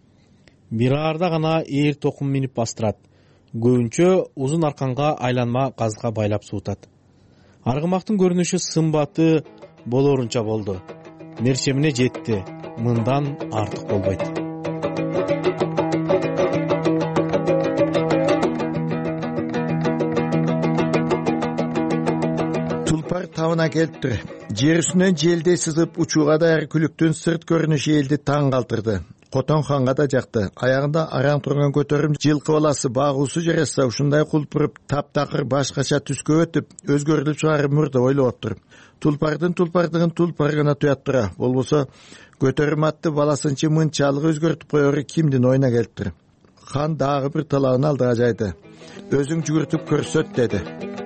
Бир аарда гана ээр токум минип бастырат. Көбүнчө узун арканга айланма казга байлап суутат. Аргымактын көрүнүшү сымбаты болоорунча болду. Мерчемине жетти. Мындан артык болбойт. Тулпар табына келиптир. Жер үстүнөн желдей сызып учууга даяр күлүктүн сырт көрүнүшү элди таң калтырды. Котон ханга да жакты. Аягында араң турган көтөрүм жылкы баласы багуусу жараса ушундай кулпуруп, таптакыр башкача түскө өтүп, өзгөрүлүп чыгарып мурда ойлоптур. Тулпардын тулпардыгын тулпар гана туят тура. Болбосо көтөрүм атты баласынчы мынчалык өзгөртүп коеру кимдин оюна келиптир. Хан дагы бир талабын алдыга жайды. Өзүң жүгүртүп көрсөт деди.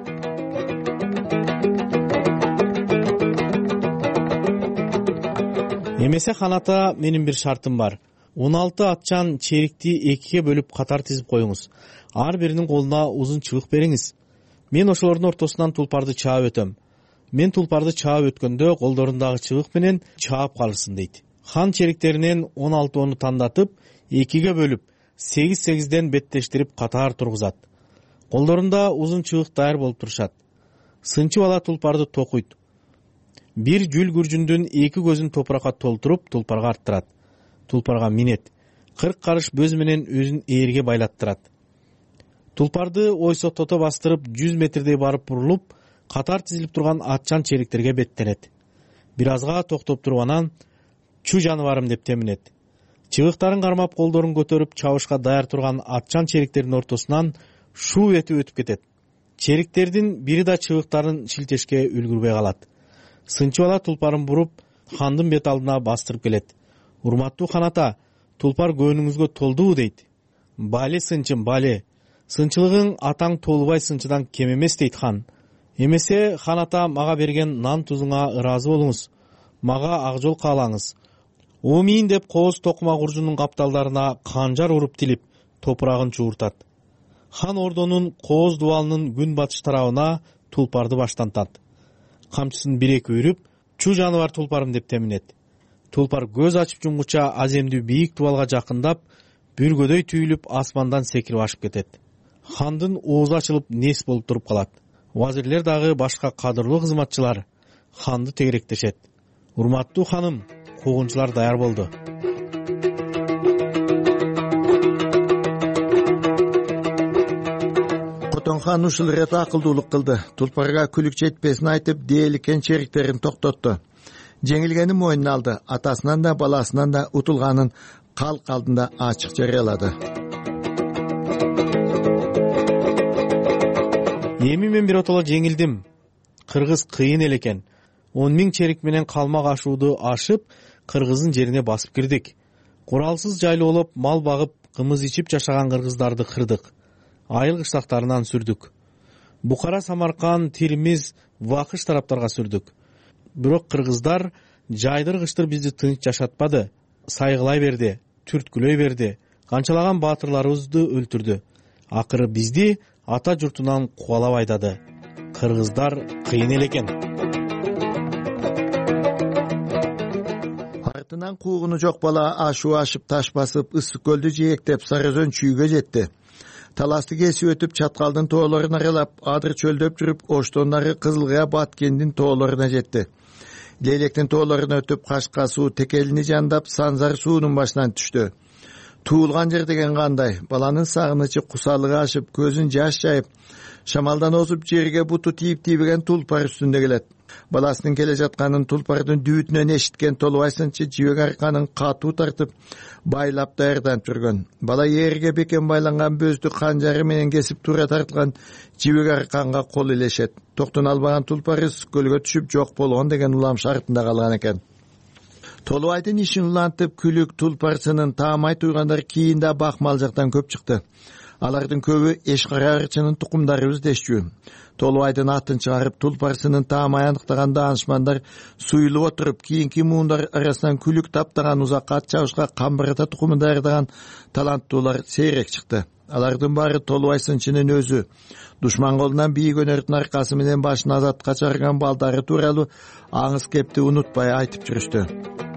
Эмесе хан ата, менин бир шартым бар. он алты атчан черикти экиге бөлүп катар тизип коюңуз. Ар биринин колуна узун чыбык бериңиз. Мен ошолордун ортосунан тулпарды чаап өтөм. Мен тулпарды чаап өткөндө колдорундагы чыбык менен чаап калырсың дейт. Хан чериктеринен он алтоону тандатып, экиге бөлүп, сегиз сегизден беттештирип катар тургузат. Колдорунда узун чыбык даяр болуп турушат. Сынчы бала тулпарды токуйт. Бир жүл күржүндүн эки көзүн топуракка толтуруп тулпарга арттырат. Тулпарга минет. Кырк карыш бөз менен өзүн ээрге байлаттырат. Тулпарды ойсоктото бастырып жүз метрдей барып бурулуп, катар тизилип турган атчан чериктерге беттенет. Бир азга токтоп туруп анан чу жаныбарым деп теминет. Чыбыктарын кармап колдорун көтөрүп чабышка даяр турган атчан чериктердин ортосунан шуу этип өтүп кетет. Чериктердин бири да чыбыктарын шилтешке үлгүрбөй калат. Сынчы бала тулпарын буруп, хандын бет алдына бастырып келет. Урматтуу хан ата, тулпар көңүңүзгө толдубу дейт. Бале сынчым, бале. Сынчылыгың атаң толубай сынчыдан кем эмес дейт хан. Эмесе хан ата мага берген нан тузуңа ыраазы болуңуз. Мага ак жол каалаңыз. Омийин деп кооз токума куржунун капталдарына канжар уруп тилип, топурагын чууртат. Хан ордонун кооз дубалынын күн батыш тарабына тулпарды баштантат. Камчысын бир-эки үйрүп, чу жаныбар тулпарым деп теминет. Тулпар көз ачып жумгуча аземдүү бийик дубалга жакындап, бүргөдөй түйүлүп асмандан секирип ашып кетет. Хандын оозу ачылып нес болуп туруп калат. Вазирлер дагы башка кадырлуу кызматчылар ханды тегеректешет. Урматтуу ханым, куугунчулар даяр болду. Котон хан ушул ирет акылдуулук кылды. Тулпарга күлүк жетпесин айтып, дээликкен чериктерин токтотту. Жеңилгени мойнуна алды. Атасынан да баласынан да утулганын калк алдында ачык жарыялады. Эми мен биротоло жеңилдим. Кыргыз кыйын эле экен. он миң черик менен калмак ашууду ашып кыргыздын жерине басып кирдик. Куралсыз жайлоолоп мал багып кымыз ичип жашаган кыргыздарды кырдык. Айыл кыштактарынан сүрдүк. Букара, Самарканд, Тирмиз, Вакыш тараптарга сүрдүк. Бирок кыргыздар жайдыр-кыштыр бизди тынч жашатпады. Сайгылай берди, түрткүлөй берди. Канчалаган баатырларыбызды өлтүрдү. Акыры бизди ата журтунан кубалап айдады. Кыргыздар кыйын эле экен. Артынан куугуну жок бала ашуу ашып таш басып ысык көлдү жээктеп Сары Өзөн чүйгө жетти. Таласты кесип өтүп Чаткалдын тоолорун аралап, адыр чөлдөп жүрүп, Оштондагы Кызылгая Баткендин тоолоруна жетти. Лейлектин тоолорун өтүп, Кашка суу Текелини жандап, Санзар суунун башынан түштү. Туулган жер деген кандай? Баланын сагынычы кусалыгы ашып, көзүн жаш жайып, шамалдан озуп жерге буту тийип-тийбеген Тулпар үстүндө келет. Баласынын келе жатканын Тулпардын дүүтүнөн эшиткен Толубай сынчы жибек арканын катуу тартып, байлап даярданып жүргөн. Бала эрге бекен байланган бөздү канжары менен кесип тура тартылган жибек арканга кол илешет. Токтун албаган Тулпар ысык көлгө түшүп жок болгон деген улам шартында калган экен. Толубайдын ишин улантып күлүк Тулпарсынын таамай туйгандар кийинде бакмал жактан көп чыкты. Алардын көбү Эшкара ырчынын тукумдарыбыз дешчү. Толубайдын атын чыгарып Тулпарсынын таамай аныктаганда анышмандар суюлуп отуруп, кийинки муундар арасынан күлүк таптаган узакка ат чабышка камбырата тукумун даярдаган таланттуулар сейрек чыкты. Алардын баары Толубай сынчынын өзү. Душман колунан бийик өнөрдүн аркасы менен башын азатка чыгарган балдары тууралуу аңыз кепти унутпай айтып жүрүштү.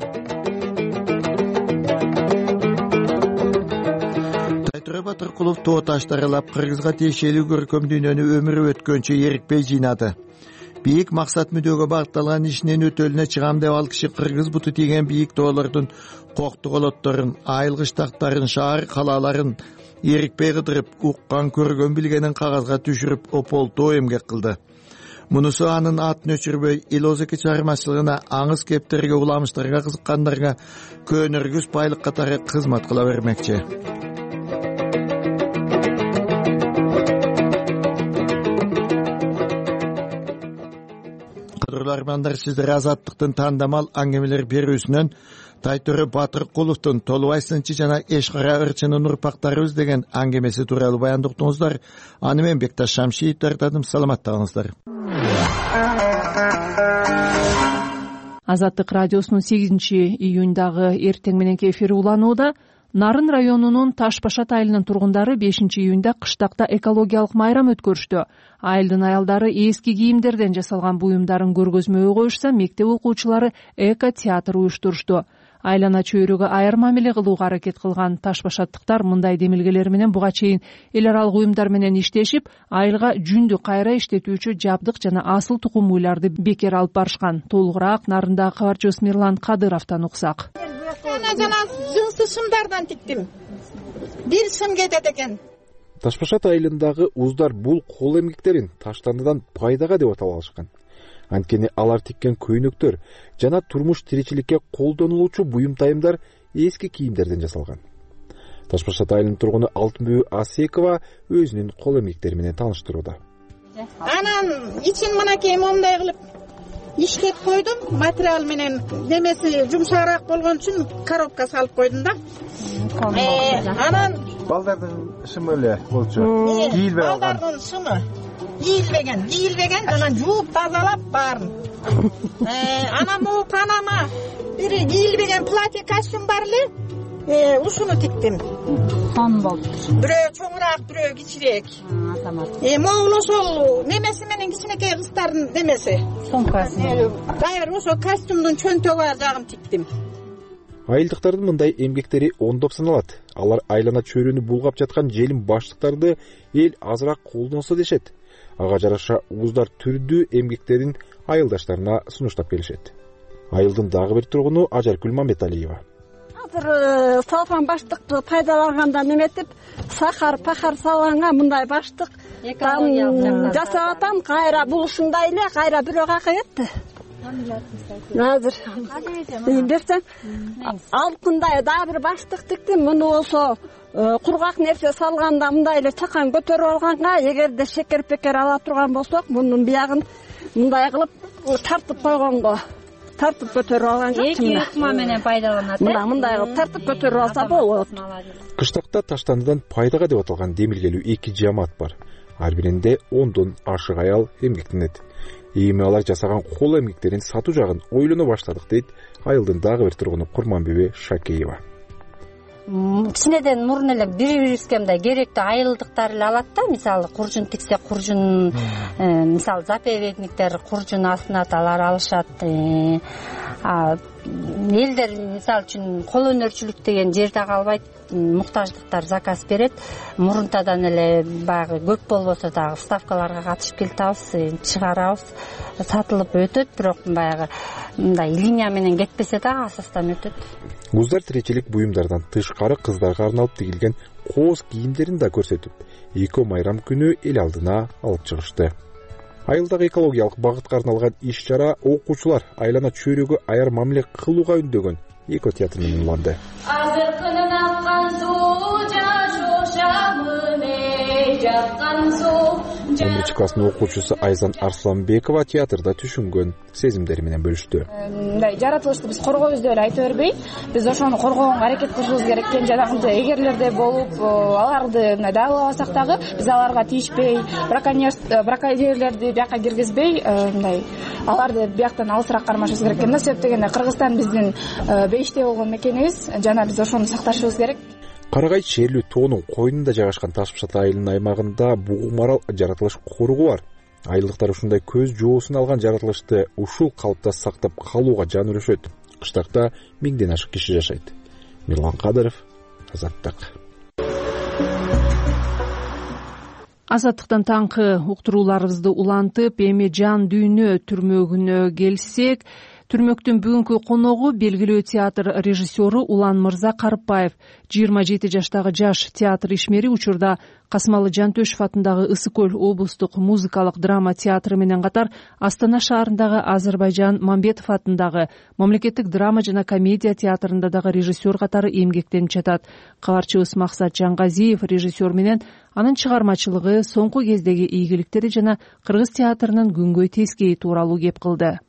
Тайтура Батыркулов тоо таштарылап кыргызга тиешелүү көркөм дүйнөнү өмүрү өткөнчө эрикпей жыйнады. Бийик максат мүдөгө багытталган ишинин өтөлүнө чыгам деп ал киши кыргыз буту тийген бийик тоолордун кокту колотторун, айыл кыштактарын, шаар калааларын эрикпей кыдырып, уккан көргөн билгенин кагазга түшүрүп, ополтоо эмгек кылды. Мунусу анын атын өчүрбөй, илозеки чыгармачылыгына, аңыз кептерге, уламыштарга кызыккандарга көнөргүс байлык катары кызмат кыла бермекчи. Кадырлармандар, сиздер Азаттыктын тандамал аңгемелер берүүсүнөн Тайтура Батыркуловдун Толубай сынчы жана Эшкара ырчынын урпактарыбыз деген аңгемеси тууралуу баяндыктыңыздар. Аны мен Бекташ Шамшиев тартадым. Саламаттыгыңыздар. Азаттык радиосунун сегизинчи июндагы эртең мененки эфири уланууда. Нарын районунун Таш Башат айылынын тургундары бешинчи июнда кыштакта экологиялык майрам өткөрүштү. Айылдын аялдары эски кийимдерден жасалган буюмдарын көргөзмөгө коюшса, мектеп окуучулары эко театр уюштурушту. Айлана чөйрөгө айыр мамиле кылууга аракет кылган Таш Башаттыктар мындай демилгелер менен буга чейин эл аралык уюмдар менен иштешип, айылга жүндү кайра иштетүүчү жабдык жана асыл тукум уйларды бекер алып барышкан. Толугураак Нарындагы кабарчыбыз Мирлан Кадыровдон уксак. Жана жынсы шымдардан тиктим. Бир шым кетет экен. Таш Башат айылындагы уздар бул кол эмгектерин таштандыдан пайдага деп аталышкан. Анткени алар тиккен көйнөктөр жана турмуш тиричиликке колдонулуучу буюм тайымдар эски кийимдерден жасалган. Таш Башат айылынын тургуну Алтынбүбү Асекова өзүнүн кол эмгектери менен тааныштырууда. Анан ичин мынакей момундай кылып иштеп койдум, материал менен немеси жумшагыраак болгон үчүн коробка салып койдум да. Анан балдардын шымы эле болчу. Кийилбей калган. Балдардын шымы кийилбеген, кийилбеген, анан жууп тазалап баарын. Анан могу панама бир кийилбеген платье костюм бар эле, ушуну тиктим. Хон болду. Бирөө чоңураак, бирөө кичирээк. Э, могу ошол немеси менен кичинекей кыздардын немеси. Сумкасы. Дайыр ошо костюмдун чөнтөгү жагын тиктим. Айылдыктардын мындай эмгектери ондоп саналат. Алар айлана чөйрөнү булгап жаткан желим баштыктарды эл азыраак колдонсо дешет. Ага жараша уздар түрдүү эмгектерин айылдаштарына сунуштап келишет. Айылдын дагы бир тургуну Ажаркүл Мамбеталиева. Азыр салган баштыкты пайдалангандан неметип, сахар, пахар салганга мындай баштык жасап атам, кайра бул ушундай эле, кайра бирөө какаетти. Азыр берсем, алтындай дагы бир баштык тиктим. Муну болсо кургак нерсе салганда мындай эле чакан көтөрүп алганга, эгерде шекер пекер ала турган болсок, мунун биягын мындай кылып тартып койгонго тартып көтөрүп алган жокчумун. Эки ыкма менен пайдаланат. Мына мындай кылып тартып көтөрүп алса болот. Кыштакта таштандыдан пайдага деп аталган демилгелүү эки жамаат бар. Ар биринде ондон ашык аял эмгектенет. Эми алар жасаган кол эмгектерин сатуу жагын ойлоно баштадык дейт айылдын дагы бир тургуну Курманбиби Шакеева. Кичинеден мурун эле бири-бирибизге мындай керектүү айылдыктар эле алат да, мисалы куржун тиксе куржун, мисалы заповедниктер куржун асынат, алар алышат. Элдер мисалы үчүн кол өнөрчүлүк деген жерде калбайт, муктаждыктар заказ берет. Мурунтадан эле баягы көп болбосо дагы ставкаларга катышып келатабыз, чыгарабыз, сатылып өтөт, бирок баягы мындай линия менен кетпесе дагы асастан өтөт. Куздар тиричилик буюмдардан тышкары кыздарга арналып тигилген кооз кийимдерин да көрсөтүп, эко майрам күнү эл алдына алып чыгышты. Айылдагы экологиялык багытка арналган иш-чара окуучулар айлана чөйрөгө аяр мамиле кылууга үндөгөн эко театр менен уланды. Азыркынын аккан суу жашошамын жаткан суу. он биринчи класстын окуучусу Айзан Арсланбекова театрда түшүнгөн сезимдери менен бөлүштү. Мындай жаратылышты биз коргойбуз деп эле айта бербей, биз ошону коргоого аракет кылышыбыз керек экен. Жанагындай эгерлердей болуп, аларды мындай дагылабасак дагы биз аларга тийишпей, браконьерлерди бияка киргизбей, мындай аларды бияктан алысыраак кармашыбыз керек экен да. Себеп дегенде Кыргызстан биздин бейиштей болгон мекенибиз, жана биз ошону сакташыбыз керек. Карагай черлүү тоонун койнунда жайгашкан Ташпышат айылынын аймагында бугу марал жаратылыш коругу бар. Айылдыктар ушундай көз жоосун алган жаратылышты ушул калыпта сактап калууга жан өрөшөт. Кыштакта миңден ашык киши жашайт. Мирлан Кадыров, Азаттык. Азаттыктан таңкы уктурууларыбызды улантып, эми жан дүйнө түрмөгүнө келсек, түрмөктүн бүгүнкү коногу белгилүү театр режиссеру Улан Мырза Карыпбаев. жыйырма жети жаштагы жаш театр ишмери учурда Касмалы Жантөшев атындагы Ысык көл облустук музыкалык драма театры менен катар Астана шаарындагы Азырбайжан Мамбетов атындагы мамлекеттик драма жана комедия театрында дагы режиссер катары эмгектенип жатат. Кабарчыбыз Максат Жангазиев режиссер менен анын чыгармачылыгы, соңку кездеги ийгиликтери жана кыргыз театрынын күнгөй тескейи тууралуу кеп кылды.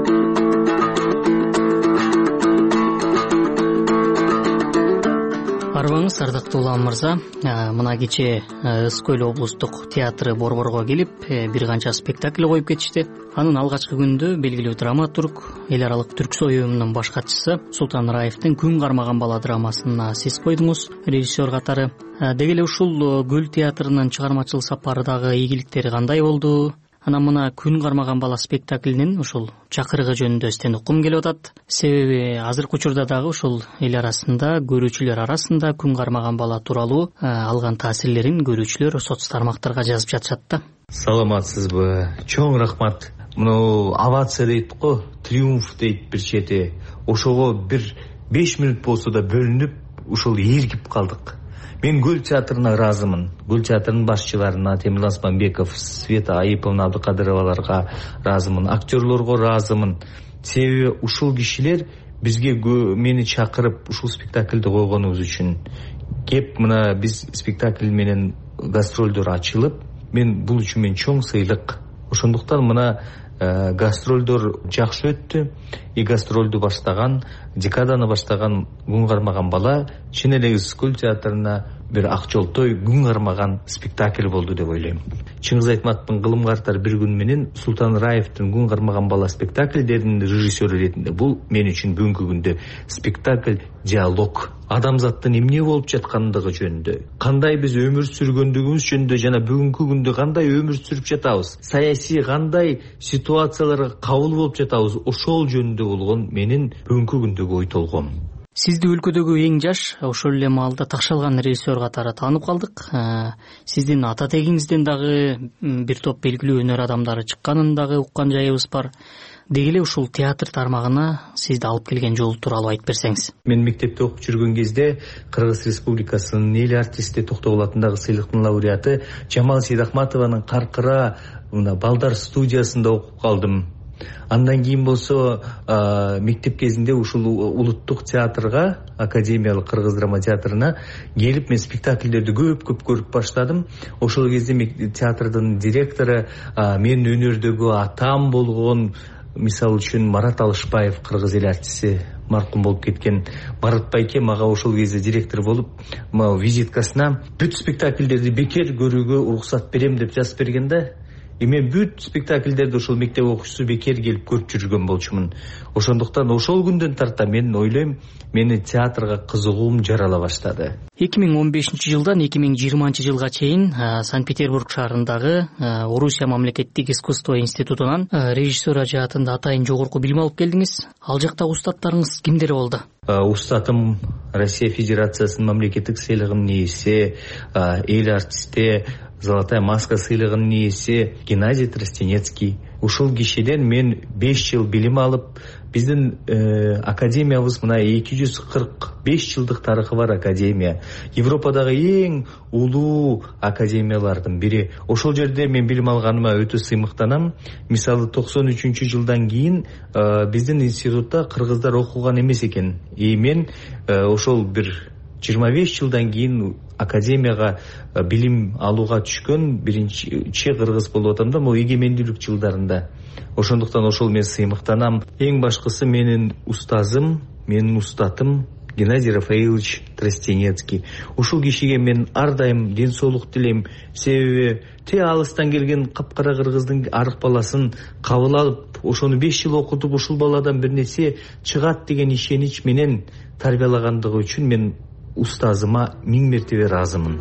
Арбаңыз ардактуу Улан Мырза, мына кечээ Ысык көл облустук театры Борборго келип бир канча спектакль коюп кетишти. Анын алгачкы күндө белгилүү драматург, эл аралык түрксой уюмунун баш катчысы Султан Раевдин Күн кармаган бала драмасына сиз койдуңуз режиссер катары. Деги эле ушул Көл театрынын чыгармачылык сапары дагы ийгиликтери кандай болду? Анан мына Күн кармаган бала спектаклинин ушул чакырыгы жөнүндө сизден уккум келип атат. Себеби азыркы учурда дагы ушул эл арасында, көрүүчүлөр арасында Күн кармаган бала тууралуу алган таасирлерин көрүүчүлөр соц тармактарга жазып жатышат да. Саламатсызбы? Чоң рахмат. Мына овация дейт го, триумф дейт бир чети. Ошого бир беш мүнөт болсо да бөлүнүп, ушул эргип калдык. Мен Көл театрына ыраазымын. Көл театрынын башчыларына Темирлан Османбеков, Света Айыповна, Абдыкадыроваларга ыраазымын, актерлорго ыраазымын. Себеби ушул кишилер бизге мени чакырып ушул спектакльди койгонубуз үчүн. Кеп мына биз спектакль менен гастролдор ачылып, мен бул үчүн мен чоң сыйлык. Ошондуктан мына гастролдор жакшы өттү. И гастролду баштаган, декаданы баштаган Күн кармаган бала чын эле Ысык көл театрына бир ак жолтой күн кармаган спектакль болду деп ойлойм. Чыңгыз Айтматовдун Кылымга артар бир күн менен Султан Раевдин Күн кармаган бала спектакльдеринин режиссеру ретинде бул мен үчүн бүгүнкү күндө спектакль диалог. Адамзаттын эмне болуп жаткандыгы жөнүндө, кандай биз өмүр сүргөндүгүбүз жөнүндө жана бүгүнкү күндө кандай өмүр сүрүп жатабыз, саясий кандай ситуацияларга кабыл болуп жатабыз, ошол жөнүндө болгон менин бүгүнкү күндөгү ой толгом. Сизди өлкөдөгү эң жаш, ошол эле маалда такшалган режиссер катары таанып калдык. Сиздин ата тегиңизден дагы бир топ белгилүү өнөр адамдары чыкканын дагы уккан жайыбыз бар. Деги эле ушул театр тармагына сизди алып келген жол тууралуу айтып берсеңиз. Мен мектепте окуп жүргөн кезде Кыргыз Республикасынын эл артисти Токтогул атындагы сыйлыктын лауреаты Жамал Сейдахматованын Каркыра мына балдар студиясында окуп калдым. Андан кийин болсо мектеп кезинде ушул улуттук театрга, академиялык кыргыз драма театрына келип мен спектакльдерди көп-көп көрүп баштадым. Ошол кезде театрдын директору мен өнөрдөгү атам болгон мисалы үчүн Марат Алышбаев, кыргыз эл артисти, маркум болуп кеткен Марат байке мага ошол кезде директор болуп, могу визиткасына бүт спектакльдерди бекер көрүүгө уруксат берем деп жазып берген да. И мен бүт спектакльдерди ошол мектеп окуучусу бекер келип көрүп жүргөн болчумун. Ошондуктан ошол күндөн тарта мен ойлойм, мени театрга кызыгуум жарала баштады. эки миң он бешинчи жылдан эки миң жыйырманчы жылга чейин Санкт-Петербург шаарындагы Орусия мамлекеттик искусство институтунан режиссер жаатында атайын жогорку билим алып келдиңиз. Ал жактагы устаттарыңыз кимдер болду? Устатым Россия Федерациясынын мамлекеттик сыйлыгынын ээси, эл артисти, Золотая маска сыйлыгынын ээси Геннадий Тростенецкий. Ушул кишиден мен беш жыл билим алып, биздин э, академиябыз мына эки жүз кырк беш жылдык тарыхы бар академия. Европадагы эң улуу академиялардын бири. Ошол жерде мен билим алганыма өтө сыймыктанам. Мисалы токсон үчүнчү жылдан кийин э, биздин институтта кыргыздар окуган эмес экен. И мен э, ошол бир жыйырма беш жылдан кийин академияга билим алууга түшкөн биринчи кыргыз болуп атам да, могу эгемендүүлүк жылдарында. Ошондуктан ошол мен сыймыктанам. Эң башкысы менин устазым, менин устатым Геннадий Рафаилович Тростенецкий. Ушул кишиге мен ар дайым ден соолук тилейм. Себеби те алыстан келген капкара кыргыздын арык баласын кабыл алып, ошону беш жыл окутуп, ушул баладан бир нерсе чыгат деген ишенич менен тарбиялагандыгы үчүн мен устазыма миң мертебе ыраазымын.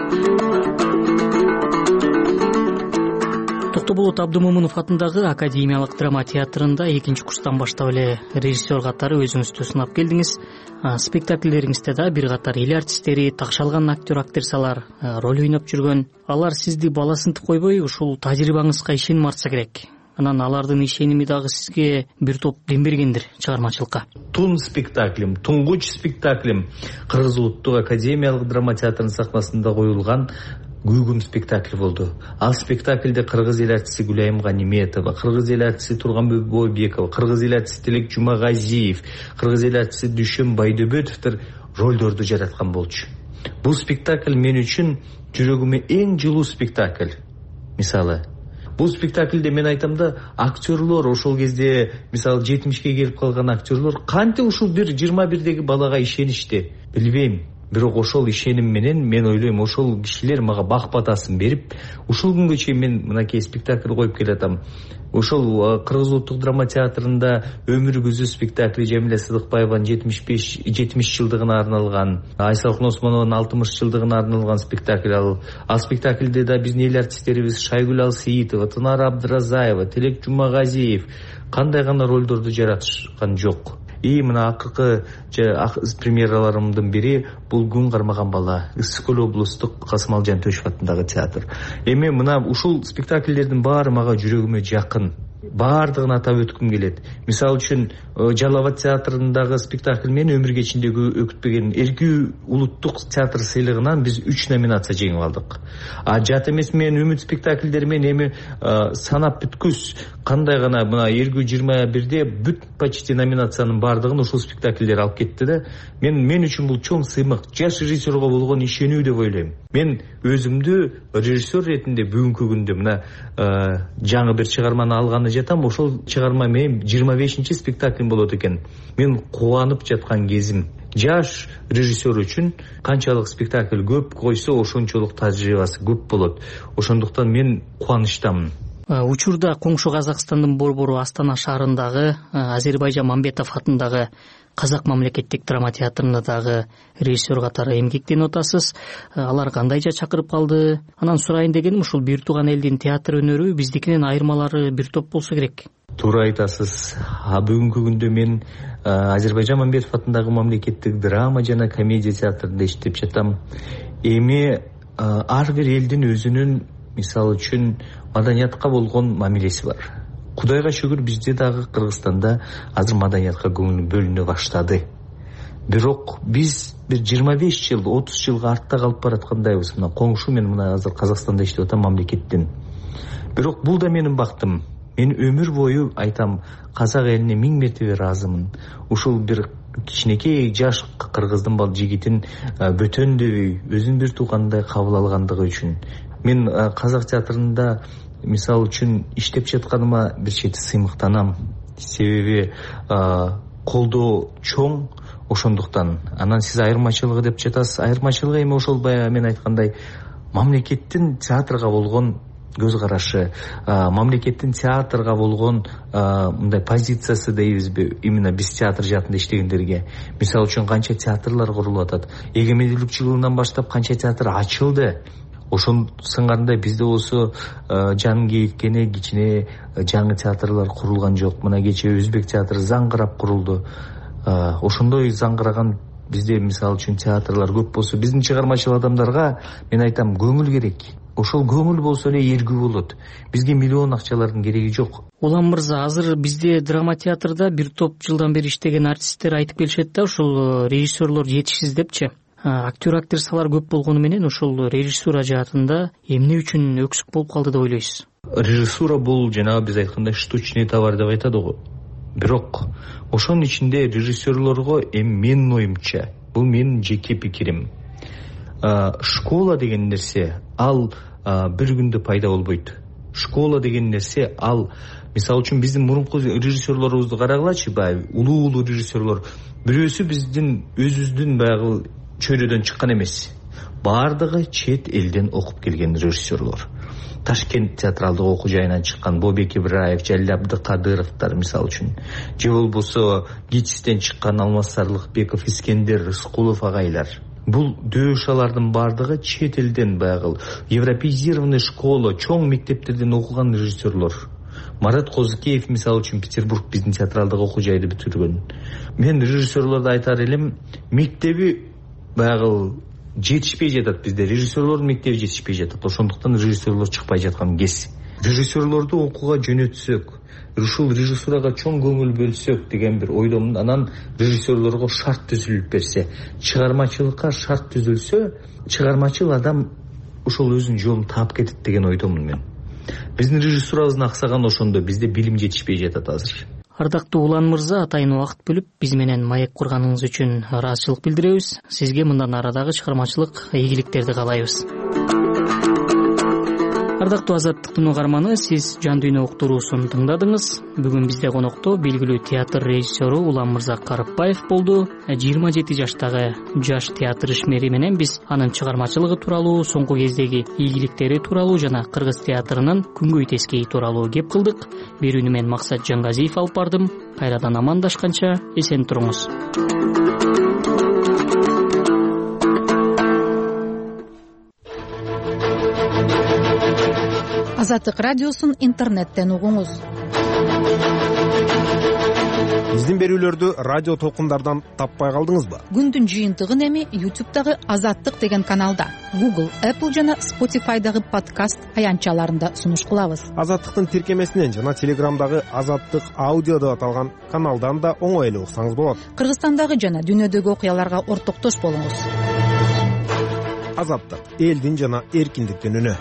Токтоболот Абдымомунов атындагы Академиялык драма театрында экинчи курстан баштап эле режиссер катары өзүңүздү сынап келдиңиз. Спектакльдериңизде да бир катар эл артисттери, такшалган актер актрисалар роль ойноп жүргөн. Алар сизди баласынтып койбой, ушул тажрыйбаңызга ишеним артса керек. Анан алардын ишеними дагы сизге бир топ дем бергендир чыгармачылыкка. Тун спектаклим, туңгуч спектаклим Кыргыз Улуттук Академиялык драма театрынын сахнасында коюлган Гүгүм спектакль болду. Ал спектакльде кыргыз эл артисти Гүлайым Ганиметова, кыргыз эл артисти Турганбек Бойбеков, кыргыз эл артисти Тилек Жумагазиев, кыргыз эл артисти Дүшөн Байдөбөтовдор ролдорду жараткан болчу. Бул спектакль мен үчүн жүрөгүмө эң жылуу спектакль. Мисалы, бул спектакльде мен айтам да, актерлор ошол кезде мисалы жетимишке келип калган актерлор кантип ушул бир жыйырма бирдеги балага ишеништи, билбейм. Бирок ошол ишеним менен мен ойлойм, ошол кишилер мага бак батасын берип, ушул күнгө чейин мен мынакей спектакль коюп келатам. Ошол Кыргыз Улуттук драма театрында Өмүр күзү спектакли Жамиля Сыдыкбаеванын жетимиш беш жетимиш жылдыгына арналган, Айсалкын Осмонованын алтымыш жылдыгына арналган спектакль. Ал, ал спектакльде да биздин эл артисттерибиз Шайгүл Алсейитова, Тынар Абдыразаева, Тилек Жумагазиев кандай гана ролдорду жараткан жок. И мына акыркы премьераларымдын бири бул Күн кармаган бала, Ысык Көл облустук Касымал Жантөшев атындагы театр. Эми мына ушул спектакльдердин баары мага жүрөгүмө жакын. Баардыгын атап өткүм келет. Мисалы үчүн Жалал Абад театрындагы спектакль мен өмүр кечиндеги өкүтпеген Эркүү улуттук театр сыйлыгынан биз үч номинация жеңип алдык. А жат эмес мен үмүт спектакльдер мен эми санап бүткүс кандай гана мына Эркүү жыйырма бирде бүт почти номинациянын баардыгын ушул спектакльдер алып кетти да. Мен мен үчүн бул чоң сыймык, жаш режиссерго болгон ишенүү деп ойлойм. Мен өзүмдү режиссер ретинде бүгүнкү күндө мына жаңы бир чыгарманы алганы жатам, ошол чыгарма менин жыйырма бешинчи спектаклим болот экен. Мен кубанып жаткан кезим. Жаш режиссер үчүн канчалык спектакль көп койсо, ошончолук тажрыйбасы көп болот. Ошондуктан мен кубанычтамын. Учурда коңшу Казакстандын борбору Астана шаарындагы Азербайжан Мамбетов атындагы Казак мамлекеттик драма театрында дагы режиссер катары эмгектенип атасыз. Алар кандайча чакырып калды? Анан сурайын дегеним, ушул бир тууган элдин театр өнөрү биздикинен айырмалары бир топ болсо керек. Туура айтасыз. А бүгүнкү күндө мен Азербайжан Мамбетов атындагы мамлекеттик драма жана комедия театрында иштеп жатам. Эми ар бир элдин өзүнүн мисалы үчүн маданиятка болгон мамилеси бар. Кудайга шүгүр, бизде дагы Кыргызстанда азыр маданиятка көңүл бөлүнө баштады. Бирок биз бир жыйырма беш жыл, отуз жылга артта калып бараткандайбыз. Мына коңшу мен мына азыр Казакстанда иштеп атам мамлекеттен. Бирок бул да менин бактым. Мен өмүр бою айтам, казак элине миң мертебе ыраазымын. Ушул бир кичинекей жаш кыргыздын бал жигитин бөтөндөй, өзүн бир туугандай кабыл алгандыгы үчүн. Мен казак театрында мисал үчүн иштеп жатканыма бир чети сыймыктанам. себеби колдоо чоң, ошондуктан анан сиз айырмачылыгы деп жатасыз. Айырмачылыгы эми ошол баягы мен айткандай мамлекеттин театрга болгон көз карашы, мамлекеттин театрга болгон мындай позициясы дейбизби, именно биз театр жаатында иштегендерге. Мисалы үчүн канча театрлар курулуп атат, эгемендүүлүк жылынан баштап канча театр ачылды. Ошон сыңарындай бизде болсо жан кейткене кичине жаңы театрлар курулган жок. Мына кечээ Өзбек театры заңгырап курулду. Ошондой заңгыраган бизде мисалы үчүн театрлар көп болсо, биздин чыгармачыл адамдарга мен айтам, көңүл керек. Ошол көңүл болсо эле эргүү болот. Бизге миллион акчалардын кереги жок. Улам мырза, азыр бизде драма театрда бир топ жылдан бери иштеген артисттер айтып келишет да, ушул режиссерлор жетишсиз депчи. Актер актрисалар көп болгону менен ушул режиссура жаатында эмне үчүн өксүк болуп калды деп ойлойсуз? Режиссура бул жанагы биз айткандай штучный товар деп айтады го. Бирок ошонун ичинде режиссерлорго эми менин оюмча, бул менин жеке пикирим, школа деген нерсе ал бир күндө пайда болбойт. Школа деген нерсе ал, мисалы үчүн биздин мурунку режиссерлорубузду карагылачы, баягы улуу-улуу режиссерлор, бирөөсү биздин өзүбүздүн баягы чөйрөдөн чыккан эмес. Баардыгы чет элден окуп келген режиссерлор. Ташкент театралдык окуу жайынан чыккан Бобек Ибраев, Жалил Абдыкадыровдор мисалы үчүн, же болбосо ГИТИСтен чыккан Алмаз Сарлыкбеков, Искендер Рыскулов агайлар. Бул дөшалардын баардыгы чет элден баягы европеизированный школа, чоң мектептерден окуган режиссерлор. Марат Козыкеев мисалы үчүн Петербург биздин театралдык окуу жайды бүтүргөн. Мен режиссерлорду айтар элем, мектеби баягы жетишпей жатат бизде, режиссерлордун мектеби жетишпей жатат. Ошондуктан режиссерлор чыкпай жаткан кез. Режиссерлорду окууга жөнөтсөк, ушул режиссурага чоң көңүл бөлсөк деген бир ойдомун. Анан режиссерлорго шарт түзүлүп берсе, чыгармачылыкка шарт түзүлсө, чыгармачыл адам ушул өзүнүн жолун таап кетет деген ойдомун мен. Биздин режиссурабыздын аксаганы ошондо, бизде билим жетишпей жатат азыр. Ардактуу Улан мырза, атайын убакыт бөлүп биз менен маек курганыңыз үчүн ыраазычылык билдиребиз. Сизге мындан арадагы чыгармачылык ийгиликтерди каалайбыз. Ардактуу Азаттыктын угарманы, сиз Жан дүйнө уктуруусун тыңдадыңыз. Бүгүн бизде конокто белгилүү театр режиссеру Улан Мырза Карыпбаев болду. жыйырма жети жаштагы жаш театр ишмери менен биз анын чыгармачылыгы тууралуу, соңку кездеги ийгиликтери тууралуу жана кыргыз театрынын күнгөй тескейи тууралуу кеп кылдык. Берүүнү мен Максат Жангазиев алып бардым. Кайрадан амандашканча эсен туруңуз. Азаттык радиосун интернеттен угуңуз. Биздин берүүлөрдү радио толкундардан таппай калдыңызбы? Күндүн жыйынтыгын эми YouTube'дагы Азаттык деген каналда, Google, Apple жана Spotify'дагы подкаст аянтчаларында сунуш кылабыз. Азаттыктын тиркемесинен жана Телеграмдагы Азаттык аудио деп аталган каналдан да оңой эле уксаңыз болот. Кыргызстандагы жана дүйнөдөгү окуяларга ортоктош болуңуз. Азаттык, элдин жана эркиндиктин үнү.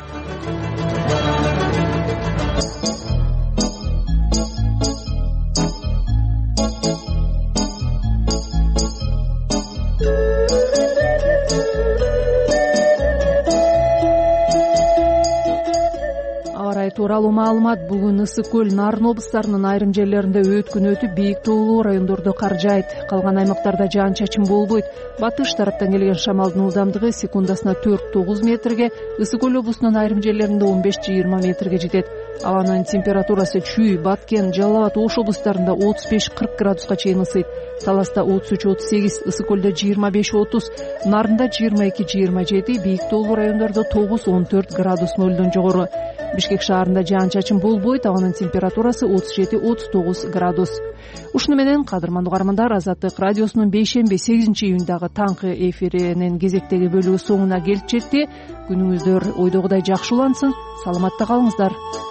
тууралуу маалымат. Бүгүн Ысык көл, Нарын облустарынын айрым жерлеринде өткүн өтүп, бийик тоолуу райондордо кар жаайт. Калган аймактарда жаан-чачын болбойт. Батыш тараптан келген шамалдын ылдамдыгы секундасына төрт тогуз метрге, Ысык көл облусунун айрым жерлеринде он беш жыйырма метрге жетет. Абанын температурасы Чүй, Баткен, Жалал абад, Ош облустарында отуз беш кырк градуска чейин ысыйт. Таласта отуз үч отуз сегиз, Ысык көлдө жыйырма беш отуз, Нарында жыйырма эки жыйырма жети, бийик тоолуу райондордо тогуз он төрт градус нөлдөн жогору. Бишкек шаарында жаан-чачын болбойт, абанын температурасы отуз жети отуз тогуз градус. Ушуну менен кадырман угармандар, Азаттык радиосунун бейшемби сегизинчи июндагы таңкы эфиринин кезектеги бөлүгү соңуна келип жетти. Күнүңүздөр ойдогудай жакшы улансын, саламатта калыңыздар.